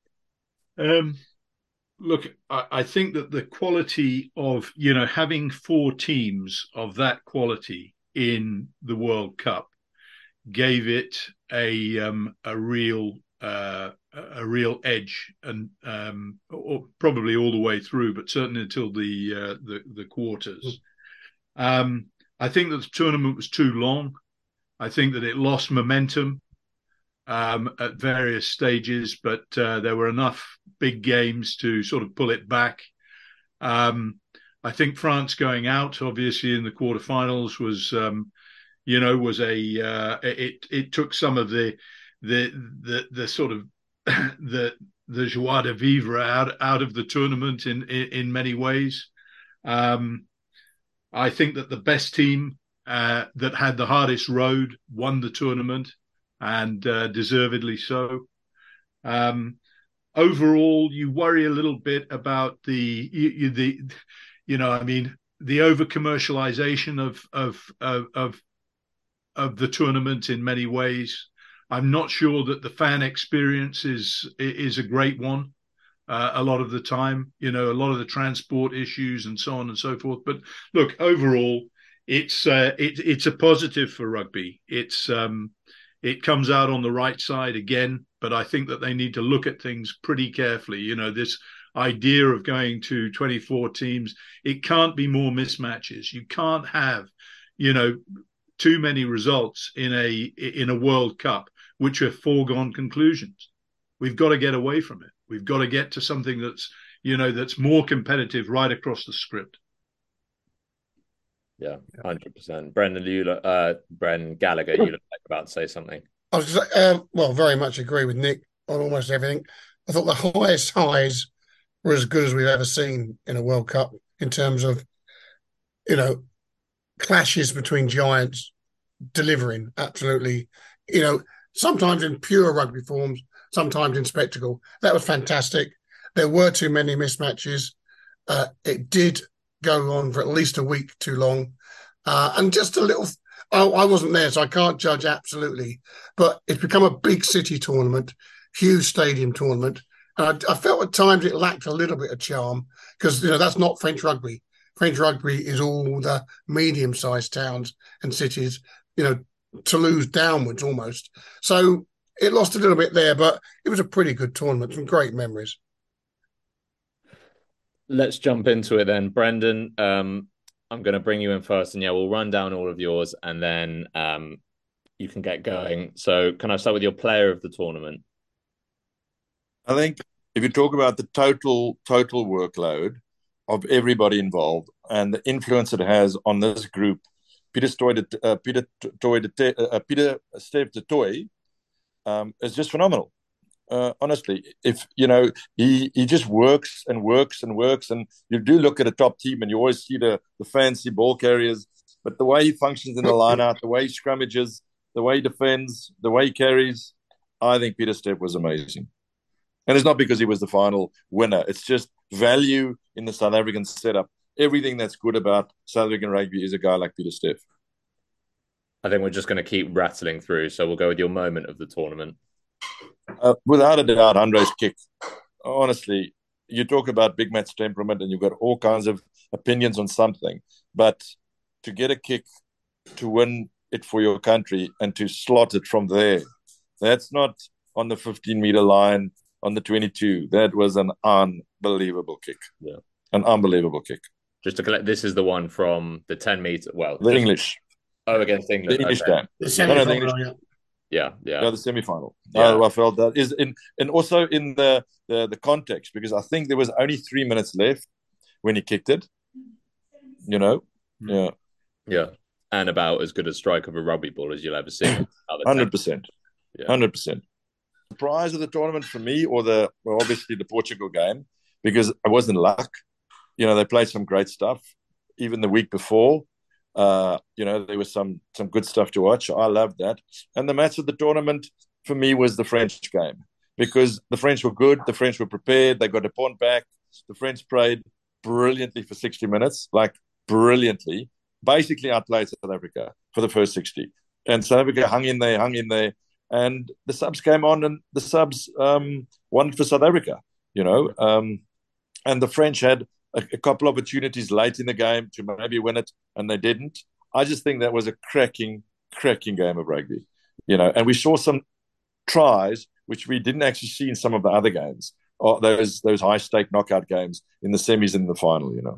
Um, look, I, I think that the quality of, you know, having four teams of that quality in the World Cup gave it a um, a real uh, a real edge, and um, or probably all the way through, but certainly until the uh, the, the quarters. Um, I think that the tournament was too long. I think that it lost momentum um, at various stages, but uh, there were enough big games to sort of pull it back. Um, I think France going out, obviously, in the quarterfinals was, um, you know, was a uh, it it took some of the the the the sort of the the joie de vivre out out of the tournament in in, in many ways. Um, I think that the best team uh, that had the hardest road won the tournament, and uh, deservedly so. Um, overall, you worry a little bit about the you, you, the you know I mean the over commercialization of of of of of the tournament in many ways. I'm not sure that the fan experience is is a great one. Uh, a lot of the time, you know, a lot of the transport issues and so on and so forth. But look, overall, it's uh, it, it's a positive for rugby. It's um, it comes out on the right side again. But I think that they need to look at things pretty carefully. You know, this idea of going to twenty-four teams, it can't be more mismatches. You can't have, you know, too many results in a in a World Cup which are foregone conclusions. We've got to get away from it. We've got to get to something that's, you know, that's more competitive right across the script. Yeah, one hundred percent. Brendan, you look, uh, Brendan Gallagher, you look like about to say something. I was just, um, well, very much agree with Nick on almost everything. I thought the highest highs were as good as we've ever seen in a World Cup in terms of, you know, clashes between giants delivering absolutely, you know, sometimes in pure rugby forms, sometimes in spectacle. That was fantastic. There were too many mismatches. Uh, it did go on for at least a week too long. Uh, and just a little, I, I wasn't there, so I can't judge absolutely, but it's become a big city tournament, huge stadium tournament. And I, I felt at times it lacked a little bit of charm because, you know, that's not French rugby. French rugby is all the medium-sized towns and cities, you know, Toulouse downwards almost. So it lost a little bit there, but it was a pretty good tournament, some great memories. Let's jump into it then. Brendan, um, I'm going to bring you in first, and yeah, we'll run down all of yours, and then um, you can get going. So can I start with your player of the tournament? I think if you talk about the total total workload of everybody involved and the influence it has on this group, Peter Stoy, uh, Peter Toy, uh, Peter Steph du Toit, um, is just phenomenal. Uh, honestly, if you know, he he just works and works and works, and you do look at a top team, and you always see the the fancy ball carriers, but the way he functions in the lineout, the way he scrummages, the way he defends, the way he carries, I think Peter Steph was amazing. And it's not because he was the final winner. It's just value in the South African setup. Everything that's good about South African rugby is a guy like Peter Steph. I think we're just going to keep rattling through. So we'll go with your moment of the tournament. Uh, without a doubt, Andre's kick. Honestly, you talk about big match temperament and you've got all kinds of opinions on something. But to get a kick, to win it for your country and to slot it from there, that's not on the fifteen-meter line, on the twenty-two. That was an unbelievable kick. Yeah. An unbelievable kick. Just to collect, this is the one from the ten meter. Well, the just, English. Oh, against England. The English okay. game. The no, no, the English. Yeah. Yeah, yeah. Yeah, the semi-final. Yeah. Uh, I felt that is in, and also in the, the the context, because I think there was only three minutes left when he kicked it. You know, yeah, yeah, and about as good a strike of a rugby ball as you'll ever see. Hundred percent, yeah, hundred percent. Surprise of the tournament for me, or the well, obviously the Portugal game, because I wasn't luck. You know, they played some great stuff. Even the week before, uh, you know, there was some some good stuff to watch. I loved that. And the match of the tournament for me was the French game, because the French were good. The French were prepared. They got a point back. The French played brilliantly for sixty minutes, like brilliantly. Basically outplayed South Africa for the first sixty. And South Africa hung in there, hung in there. And the subs came on, and the subs um, won for South Africa, you know. Um, and the French had a, a couple of opportunities late in the game to maybe win it, and they didn't. I just think that was a cracking, cracking game of rugby, you know. And we saw some tries which we didn't actually see in some of the other games, or those those high stake knockout games in the semis and the final, you know.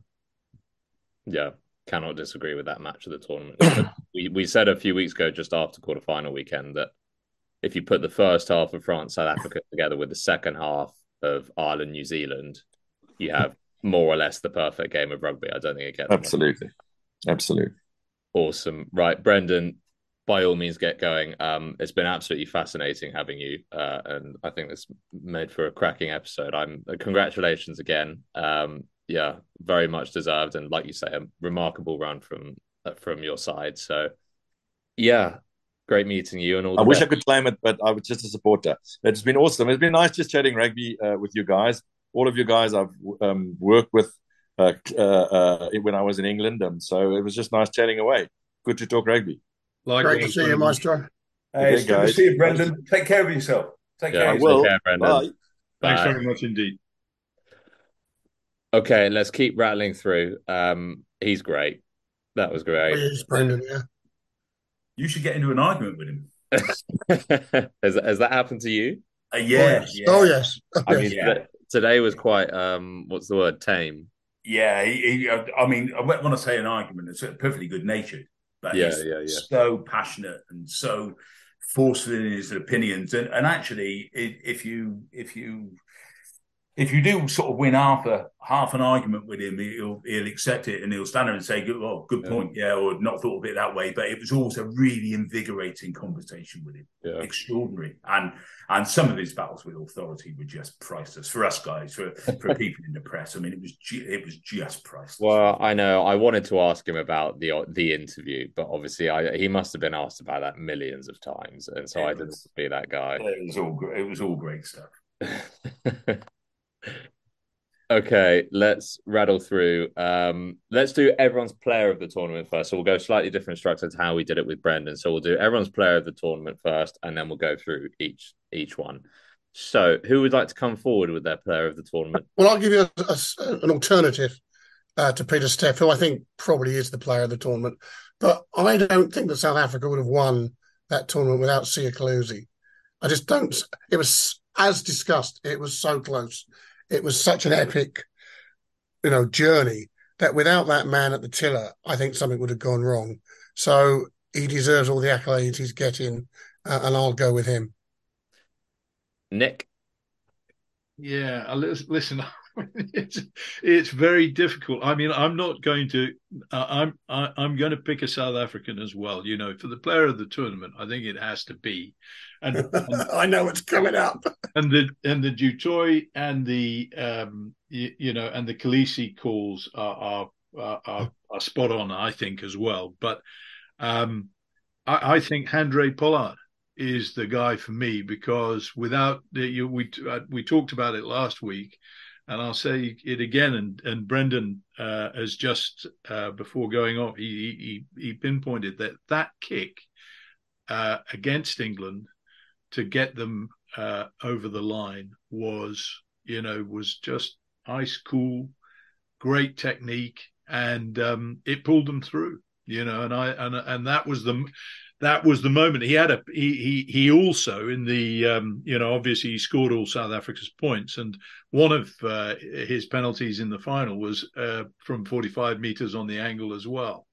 Yeah, cannot disagree with that match of the tournament. we we said a few weeks ago, just after quarterfinal weekend, that if you put the first half of France South Africa together with the second half of Ireland New Zealand, you have more or less the perfect game of rugby. I don't think it gets absolutely, much. Absolutely awesome. Right, Brendan, by all means, get going. Um, it's been absolutely fascinating having you, uh, and I think it's made for a cracking episode. I'm uh, congratulations again. Um, yeah, very much deserved, and like you say, a remarkable run from uh, from your side. So, yeah. Great meeting you and all. I wish best. I could claim it, but I was just a supporter. It's been awesome. It's been nice just chatting rugby uh, with you guys. All of you guys I've um, worked with uh, uh, uh, when I was in England, and so it was just nice chatting away. Good to talk rugby. Like Great to see you, Maestro. Hey, it's good to see you, Brendan. Take care of yourself. Take yeah, care. I of will. Care, Brendan. Bye. Thanks Bye. very much indeed. Okay, let's keep rattling through. Um, he's great. That was great. He is, Brendan, yeah. You should get into an argument with him. has, has that happened to you? Uh, yeah, oh yes, yeah, oh, yes. Oh, I yes. mean, yeah. th- today was quite um, what's the word? Tame. Yeah, he, he, I mean, I won't want to say an argument. It's perfectly good natured, but Yeah, he's yeah, yeah. so passionate and so forceful in his opinions. And, and actually, if you if you if you do sort of win half a half an argument with him, he'll he'll accept it and he'll stand there and say, "Oh, good point, yeah," or not thought of it that way. But it was always a really invigorating conversation with him, yeah. extraordinary. And and some of his battles with authority were just priceless for us guys, for for people in the press. I mean, it was it was just priceless. Well, I know I wanted to ask him about the the interview, but obviously, I he must have been asked about that millions of times, and so it I didn't was, be that guy. It was all it was all great stuff. Okay, let's rattle through. Um, let's do everyone's player of the tournament first. So we'll go slightly different structure to how we did it with Brendan. So we'll do everyone's player of the tournament first, and then we'll go through each each one. So who would like to come forward with their player of the tournament? Well, I'll give you a, a, an alternative uh, to Pieter-Steph, who I think probably is the player of the tournament. But I don't think that South Africa would have won that tournament without Siya Kolisi. I just don't. It was, as discussed, it was so close. It was such an epic, you know, journey that without that man at the tiller, I think something would have gone wrong. So he deserves all the accolades he's getting, uh, and I'll go with him. Nick? Yeah, listen, it's it's very difficult. I mean, I'm not going to. Uh, I'm I, I'm going to pick a South African as well. You know, for the player of the tournament, I think it has to be. And, and I know it's coming up. And the and the du Toit and the um you, you know and the Kolisi calls are are, are are spot on, I think, as well. But um, I, I think Handré Pollard is the guy for me, because without the, you, we uh, we talked about it last week, and I'll say it again. And and Brendan uh, has just uh, before going off, he he he pinpointed that that kick uh, against England to get them uh, over the line was, you know, was just ice cool, great technique, and um, it pulled them through. You know, and I and and that was the that was the moment. He had a he he he also in the um, you know, obviously he scored all South Africa's points, and one of uh, his penalties in the final was uh, from forty-five meters on the angle as well.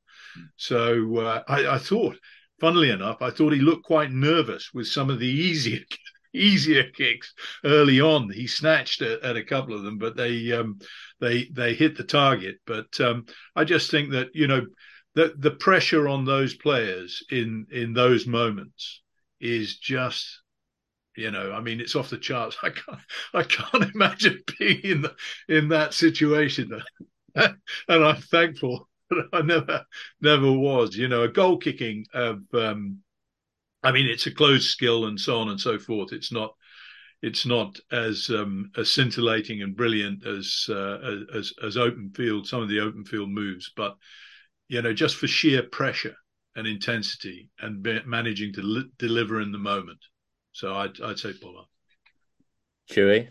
So uh, I, I thought, funnily enough, I thought he looked quite nervous with some of the easier easier kicks early on. He snatched at, at a couple of them, but they um, they they hit the target. But um, I just think that, you know, the the pressure on those players in in those moments is just, you know, I mean, it's off the charts. I can't I can't imagine being in the, in that situation, and I'm thankful that I never never was. You know, a goal kicking of um, I mean, it's a closed skill and so on and so forth. It's not, it's not as um, as scintillating and brilliant as, uh, as as open field, some of the open field moves. But, you know, just for sheer pressure and intensity and be, managing to li- deliver in the moment. So I'd I'd say Pollard. Chewy?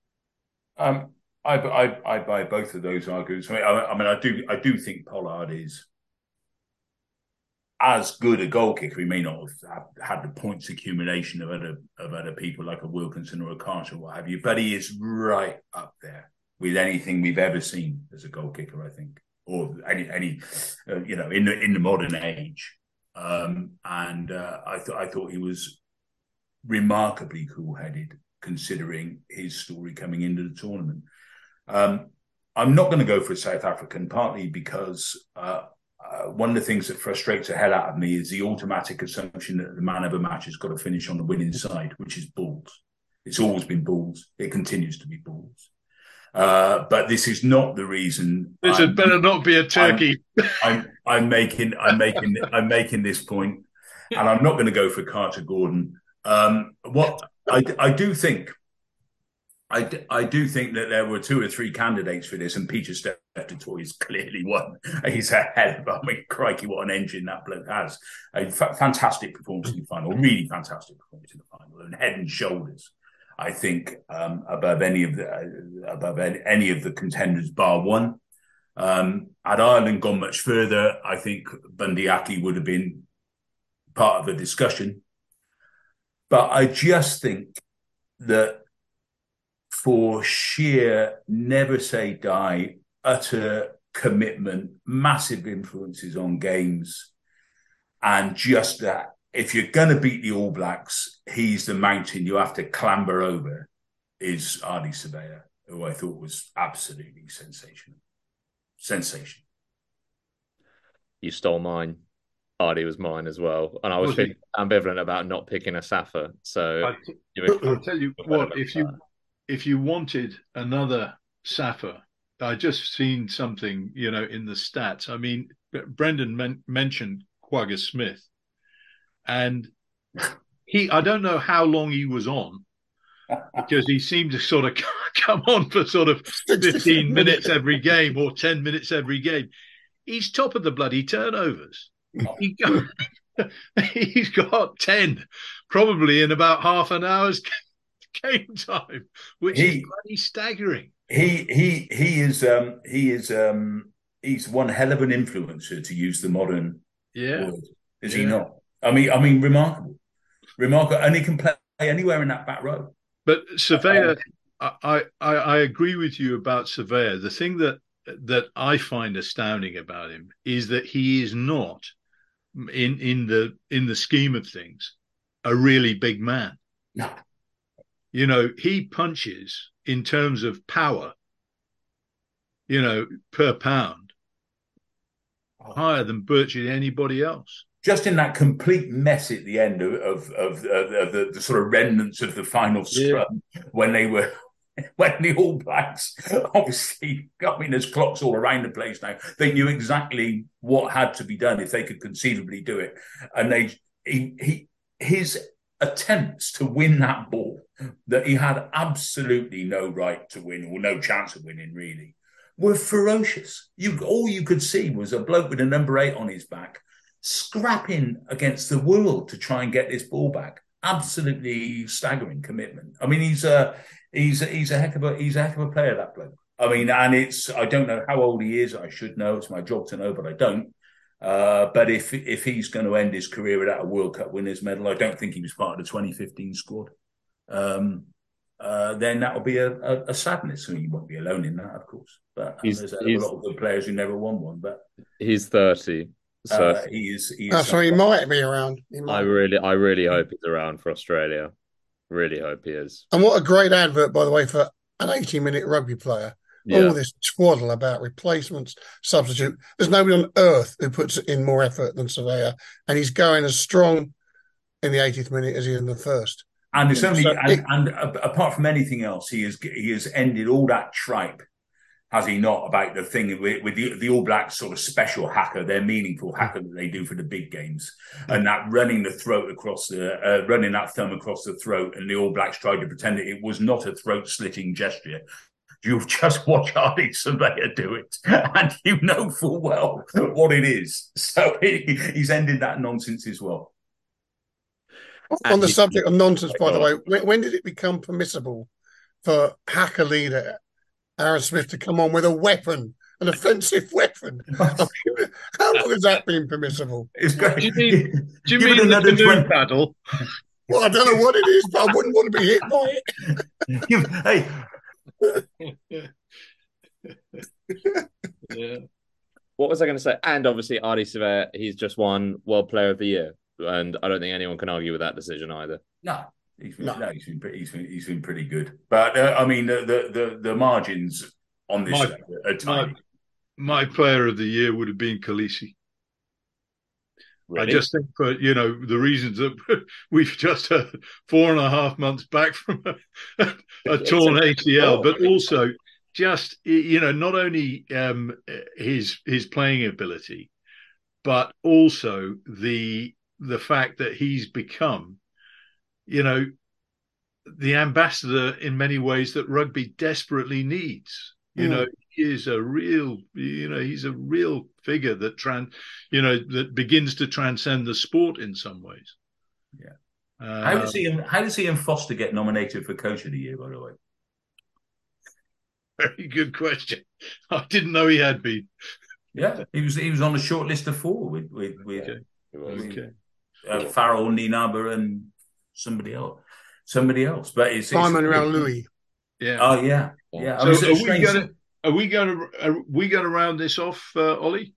Um, I, I I buy both of those arguments. I mean, I, I mean, I do I do think Pollard is as good a goal kicker. He may not have had the points accumulation of other of other people like a Wilkinson or a Carter or what have you, but he is right up there with anything we've ever seen as a goal kicker, I think, or any any uh, you know, in the in the modern age. Um, and uh, I thought I thought he was remarkably cool-headed, considering his story coming into the tournament. Um, I'm not going to go for a South African, partly because uh, uh, one of the things that frustrates the hell out of me is the automatic assumption that the man of a match has got to finish on the winning side, which is Bulls. It's always been Bulls. It continues to be Bulls. Uh, but this is not the reason. This had better not be a turkey. I'm, I'm, I'm making, I'm making, I'm making this point, and I'm not going to go for Carter Gordon. Um, what I, I do think, I, I do think that there were two or three candidates for this, and Pieter-Steph du Toit is clearly one. He's a hell of, I mean, crikey, what an engine that bloke has. A f- fantastic performance in the final, really fantastic performance in the final, and head and shoulders, I think, um, above any of the uh, above any, any of the contenders, bar one. Um, had Ireland gone much further, I think Bundee Aki would have been part of the discussion. But I just think that for sheer never say die, utter commitment, massive influences on games, and just that if you're going to beat the All Blacks, he's the mountain you have to clamber over, is Ardie Savea, who I thought was absolutely sensational. Sensational. You stole mine. Ardie was mine as well, and I was, was feeling he? ambivalent about not picking a Safa. So I'll tell you what, if you if you wanted another Safa, I just seen something, you know, in the stats. I mean, Brendan men- mentioned Quagga Smith, and he, I don't know how long he was on, because he seemed to sort of come on for sort of fifteen minutes every game or ten minutes every game. He's top of the bloody turnovers. He got, he's got ten, probably in about half an hour's game time, which he, is bloody staggering. He he he is um, he is um, he's one hell of an influencer, to use the modern yeah. word. Is yeah. he not? I mean, I mean, remarkable, remarkable, and he can play anywhere in that back row. But Savea, I, I I agree with you about Savea. The thing that that I find astounding about him is that he is not, in in the in the scheme of things, a really big man. No. You know, he punches in terms of power, you know, per pound, higher than virtually anybody else. Just in that complete mess at the end of of, of, of, of the, the sort of remnants of the final scrum, yeah. when they were when the All Blacks, obviously, I mean, there's clocks all around the place now. They knew exactly what had to be done if they could conceivably do it, and they he, he his attempts to win that ball that he had absolutely no right to win, or no chance of winning, really, were ferocious. You all you could see was a bloke with a number eight on his back, scrapping against the world to try and get this ball back. Absolutely staggering commitment. I mean, he's a he's a, he's a heck of a he's a heck of a player, that bloke. I mean, and it's I don't know how old he is. I should know. It's my job to know, but I don't. Uh, but if if he's going to end his career without a World Cup winners' medal, I don't think he was part of the twenty fifteen squad. Um, uh, then that will be a, a, a sadness. I mean, he won't be alone in that, of course. But um, there's a lot of good players who never won one. But he's thirty. So uh, he is. He is oh, so he might be around. He might. I really, I really hope he's around for Australia. Really hope he is. And what a great advert, by the way, for an eighty-minute rugby player. Yeah. All this twaddle about replacements, substitute. There's nobody on earth who puts in more effort than Savea, and he's going as strong in the eightieth minute as he is in the first. And it's only, so and, it, and apart from anything else, he has he has ended all that tripe, has he not, about the thing with, with the, the All Blacks sort of special haka, their meaningful haka that they do for the big games, and that running the throat across the, uh, running that thumb across the throat, and the All Blacks tried to pretend that it was not a throat-slitting gesture. You just watch Ardie Savea do it, and you know full well what it is. So he, he's ended that nonsense as well. On the subject of nonsense, by the way, when, when did it become permissible for haka leader Aaron Smith to come on with a weapon, an offensive weapon? I mean, how long has that been permissible? It's great. Do you mean, do you mean the canoe paddle? Well, I don't know what it is, but I wouldn't want to be hit by it. Hey. Yeah. What was I going to say? And obviously, Ardie Savea, he's just won World Player of the Year, and I don't think anyone can argue with that decision either. No, he's been, no. no he's been pretty, he's been, he's been pretty good. But uh, I mean, the, the the the margins on this my, are tiny. My, my Player of the Year would have been Khaleesi. Really? I just think, for you know, the reasons that we've just had four and a half months back from a, a torn A C L, but also just, you know, not only um, his his playing ability, but also the the fact that he's become, you know, the ambassador in many ways that rugby desperately needs. You mm. know, he is a real, you know, he's a real figure that trans, you know, that begins to transcend the sport in some ways. Yeah. Um, how does he? How does he and Foster get nominated for Coach of the Year? By the way, very good question. I didn't know he had been. Yeah, he was. He was on the short list of four with with with, okay. with okay. Uh, Farrell, Ninaba, and somebody else, somebody else. But it's Simon it's, Raouli. Yeah. Oh yeah, yeah. I So mean, it's are we strange- going to are we going to are we going to round this off, uh, Ollie?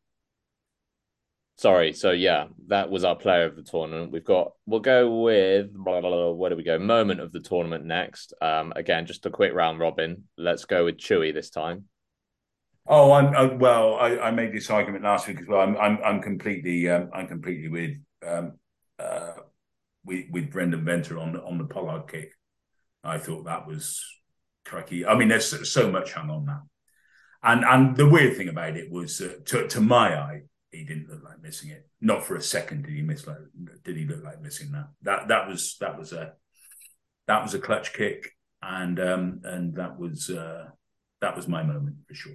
Sorry. So yeah, that was our player of the tournament. We've got. We'll go with blah, blah, blah, where do we go? Moment of the tournament next. Um, again, just a quick round robin. Let's go with Chewy this time. Oh, I'm uh, well. I, I made this argument last week as well. I'm I'm, I'm completely um, I'm completely with um, uh, with with Brendan Venter on the on the Pollard kick. I thought that was cracky. I mean, there's so much hung on that, and and the weird thing about it was, uh, to to my eye, he didn't look like missing it. Not for a second did he miss like did he look like missing that. That that was that was a that was a clutch kick, and um and that was uh, that was my moment for sure.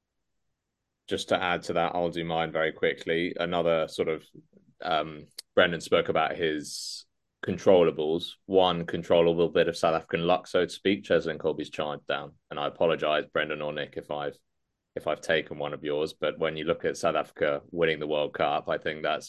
Just to add to that, I'll do mine very quickly. Another sort of um, Brendan spoke about his controllables. One controllable bit of South African luck, so to speak. Cheslin Colby's charged down, and I apologise, Brendan or Nick, if I've if I've taken one of yours. But when you look at South Africa winning the World Cup, I think that's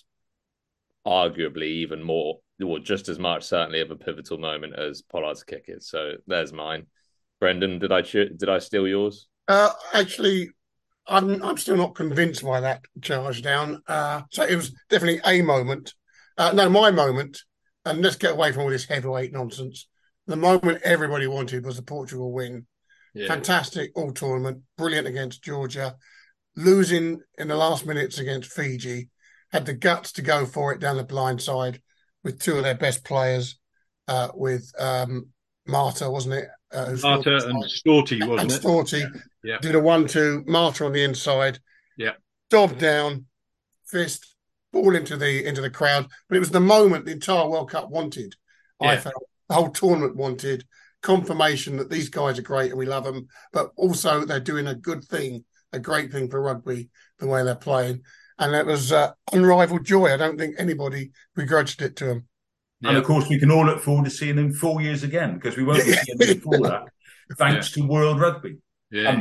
arguably even more, or just as much, certainly, of a pivotal moment as Pollard's kick is. So there's mine. Brendan, did I did I steal yours? Uh, actually, I'm I'm still not convinced by that charge down. Uh, so it was definitely a moment. Uh, no, my moment, and let's get away from all this heavyweight nonsense. The moment everybody wanted was the Portugal win. Yeah. Fantastic all tournament, brilliant against Georgia, losing in the last minutes against Fiji, had the guts to go for it down the blind side with two of their best players, uh, with um, Marta, wasn't it? Uh, Marta and Storty, wasn't and it? Storty. Yeah. Yeah. Did a one-two, Marta on the inside. Yeah. Dob down, fist, ball into the into the crowd. But it was the moment the entire World Cup wanted. Yeah. I felt the whole tournament wanted confirmation that these guys are great and we love them, but also they're doing a good thing, a great thing for rugby, the way they're playing. And it was uh, unrivaled joy. I don't think anybody begrudged it to them. Yeah. And of course, we can all look forward to seeing them four years again, because we won't be seeing them before that, thanks yeah. to World Rugby. Yeah.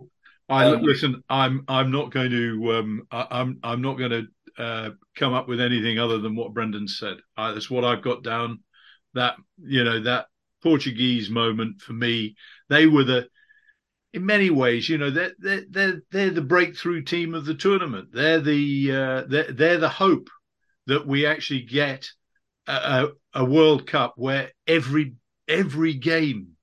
I um, listen. I'm. I'm not going to. Um, I, I'm. I'm not going to uh, come up with anything other than what Brendan said. I, that's what I've got down. That you know that Portuguese moment for me. They were the. In many ways, you know, they're they're they're, they're the breakthrough team of the tournament. They're the. Uh, they're, they're the hope that we actually get a, a World Cup where every every game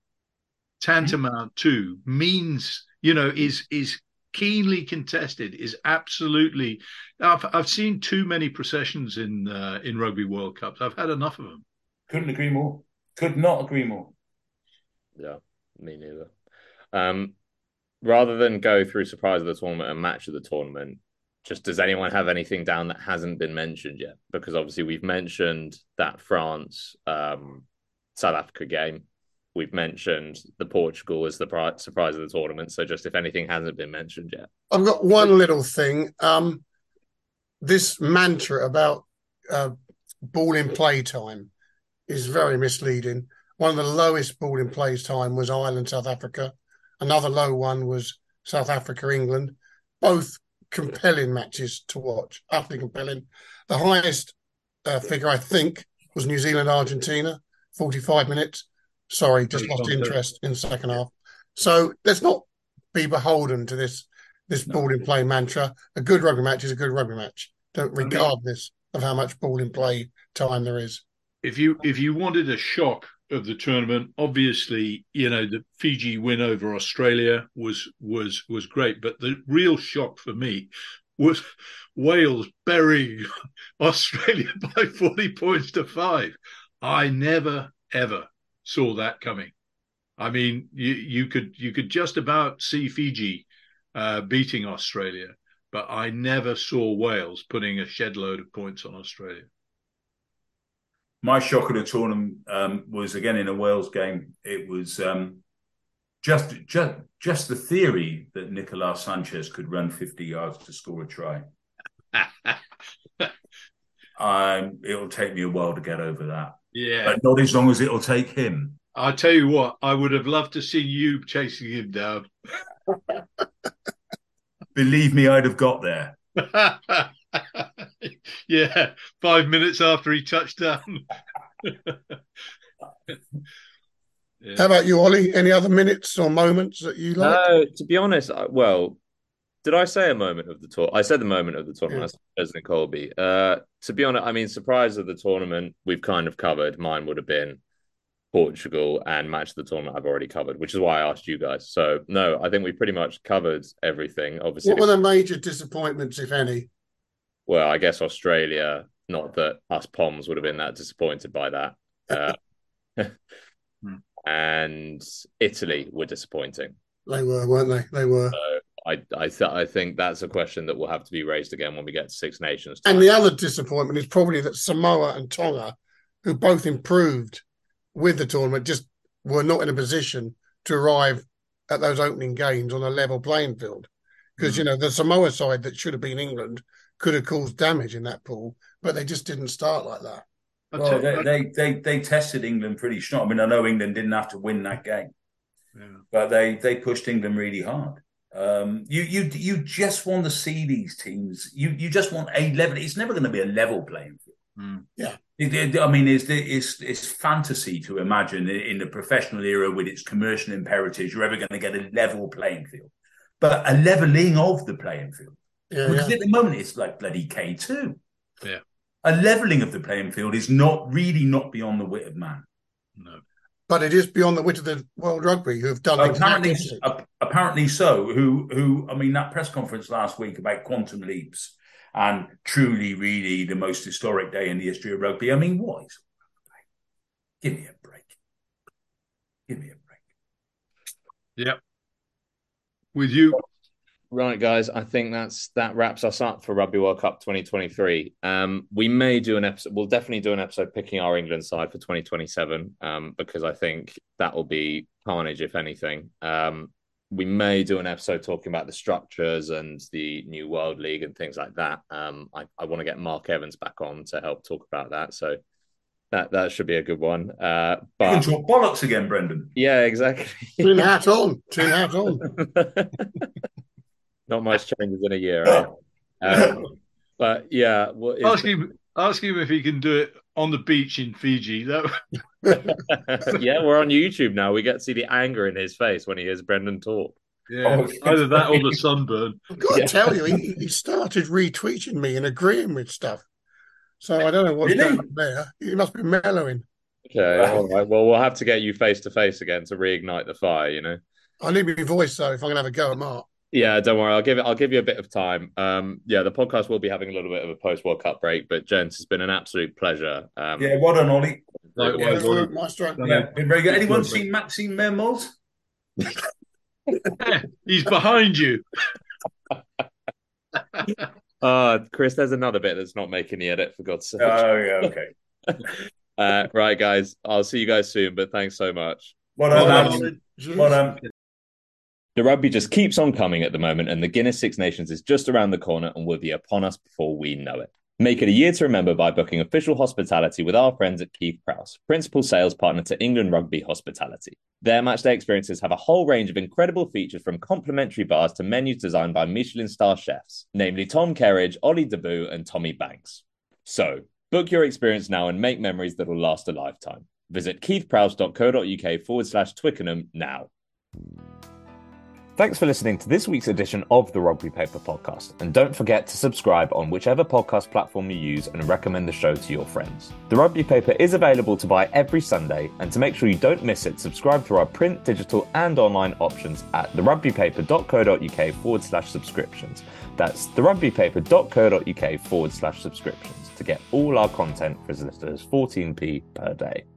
tantamount to means, you know, is is keenly contested, is absolutely. I've I've seen too many processions in uh, in Rugby World Cups. I've had enough of them. Couldn't agree more. Could not agree more. Yeah, me neither. Um, rather than go through surprise of the tournament and match of the tournament, just does anyone have anything down that hasn't been mentioned yet? Because obviously we've mentioned that France um, South Africa game. We've mentioned the Portugal as the surprise of the tournament. So just if anything hasn't been mentioned yet. I've got one little thing. Um, this mantra about uh, ball in play time is very misleading. One of the lowest ball in play time was Ireland, South Africa. Another low one was South Africa, England. Both compelling matches to watch, utterly compelling. The highest uh, figure, I think, was New Zealand, Argentina, forty-five minutes. Sorry, just lost interest in the second half. So let's not be beholden to this this no. ball in play mantra. A good rugby match is a good rugby match, don't regardless of how much ball in play time there is. If you if you wanted a shock of the tournament, obviously, you know, the Fiji win over Australia was was was great, but the real shock for me was Wales burying Australia by forty points to five. I never ever saw that coming. I mean, you you could you could just about see Fiji uh, beating Australia, but I never saw Wales putting a shed load of points on Australia. My shock of the tournament um, was again in a Wales game. It was um, just just just the theory that Nicolas Sanchez could run fifty yards to score a try. um, it'll take me a while to get over that. Yeah, but not as long as it'll take him. I'll tell you what, I would have loved to see you chasing him down. Believe me, I'd have got there. Yeah, five minutes after he touched down. Yeah. How about you, Ollie? Any other minutes or moments that you like? No, to be honest, well, did I say a moment of the tour? I said the moment of the tournament. Yeah. President Colby. Uh, to be honest, I mean, surprise of the tournament, we've kind of covered. Mine would have been Portugal, and match of the tournament I've already covered, which is why I asked you guys. So, no, I think we pretty much covered everything. Obviously, what were the major disappointments, if any? Well, I guess Australia. Not that us Poms would have been that disappointed by that. Uh, and Italy were disappointing. They were, weren't they? They were. So I, I, th- I think that's a question that will have to be raised again when we get to Six Nations time. And the other disappointment is probably that Samoa and Tonga, who both improved with the tournament, just were not in a position to arrive at those opening games on a level playing field. Because, mm. you know, the Samoa side that should have been England could have caused damage in that pool, but they just didn't start like that. Well, they, they they they tested England pretty strong. I mean, I know England didn't have to win that game, yeah. but they they pushed England really hard. Um, you you you just want to see these teams. You you just want a level. It's never going to be a level playing field. Mm. Yeah, it, it, I mean, it's, it's it's fantasy to imagine in the professional era with its commercial imperatives you're ever going to get a level playing field, but a leveling of the playing field. Yeah, because yeah. at the moment it's like bloody K two. Yeah. A levelling of the playing field is not really not beyond the wit of man. No. But it is beyond the wit of the World Rugby, who have done apparently, exactly. uh, apparently so. Who, who? I mean, that press conference last week about quantum leaps and truly, really the most historic day in the history of rugby. I mean, what is? Give me a break. Give me a break. Yep. With you. Right, guys, I think that's that wraps us up for Rugby World Cup twenty twenty-three. Um, we may do an episode. We'll definitely do an episode picking our England side for twenty twenty-seven um, because I think that will be carnage, if anything. Um, we may do an episode talking about the structures and the new World League and things like that. Um, I, I want to get Mark Evans back on to help talk about that. So that that should be a good one. Uh, but you can talk bollocks again, Brendan. Yeah, exactly. Tin hat on. Tin hat on. Not much changes in a year. Right? Um, but yeah, well, ask him. Ask him if he can do it on the beach in Fiji. That... yeah, we're on YouTube now. We get to see the anger in his face when he hears Brendan talk. Yeah, oh, either that or the sunburn. I've got to yeah. tell you, he, he started retweeting me and agreeing with stuff. So I don't know what's really? going on there. He must be mellowing. Okay, all right. Well, we'll have to get you face to face again to reignite the fire. You know, I need my voice though if I'm going to have a go at Mark. Yeah, don't worry. I'll give it. I'll give you a bit of time. Um, yeah, the podcast will be having a little bit of a post World Cup break, but gents, it's been an absolute pleasure. Um, yeah, well done, Ollie. Likewise, Ollie. Maestro. Yeah, been very good. Anyone seen Maxime Mermoz? He's behind you. uh, Chris, there's another bit that's not making the edit, for God's sake. Oh yeah, okay. uh, right, guys. I'll see you guys soon, but thanks so much. Well done. Well done. The rugby just keeps on coming at the moment, and the Guinness Six Nations is just around the corner and will be upon us before we know it. Make it a year to remember by booking official hospitality with our friends at Keith Prowse, principal sales partner to England Rugby Hospitality. Their matchday experiences have a whole range of incredible features, from complimentary bars to menus designed by Michelin star chefs, namely Tom Kerridge, Ollie Debu, and Tommy Banks. So, book your experience now and make memories that will last a lifetime. Visit keithprowse.co.uk forward slash Twickenham now. Thanks for listening to this week's edition of the Rugby Paper Podcast, and don't forget to subscribe on whichever podcast platform you use and recommend the show to your friends. The Rugby Paper is available to buy every Sunday, and to make sure you don't miss it, subscribe through our print, digital and online options at therugbypaper.co.uk forward slash subscriptions. That's therugbypaper.co.uk forward slash subscriptions to get all our content for as little as fourteen p per day.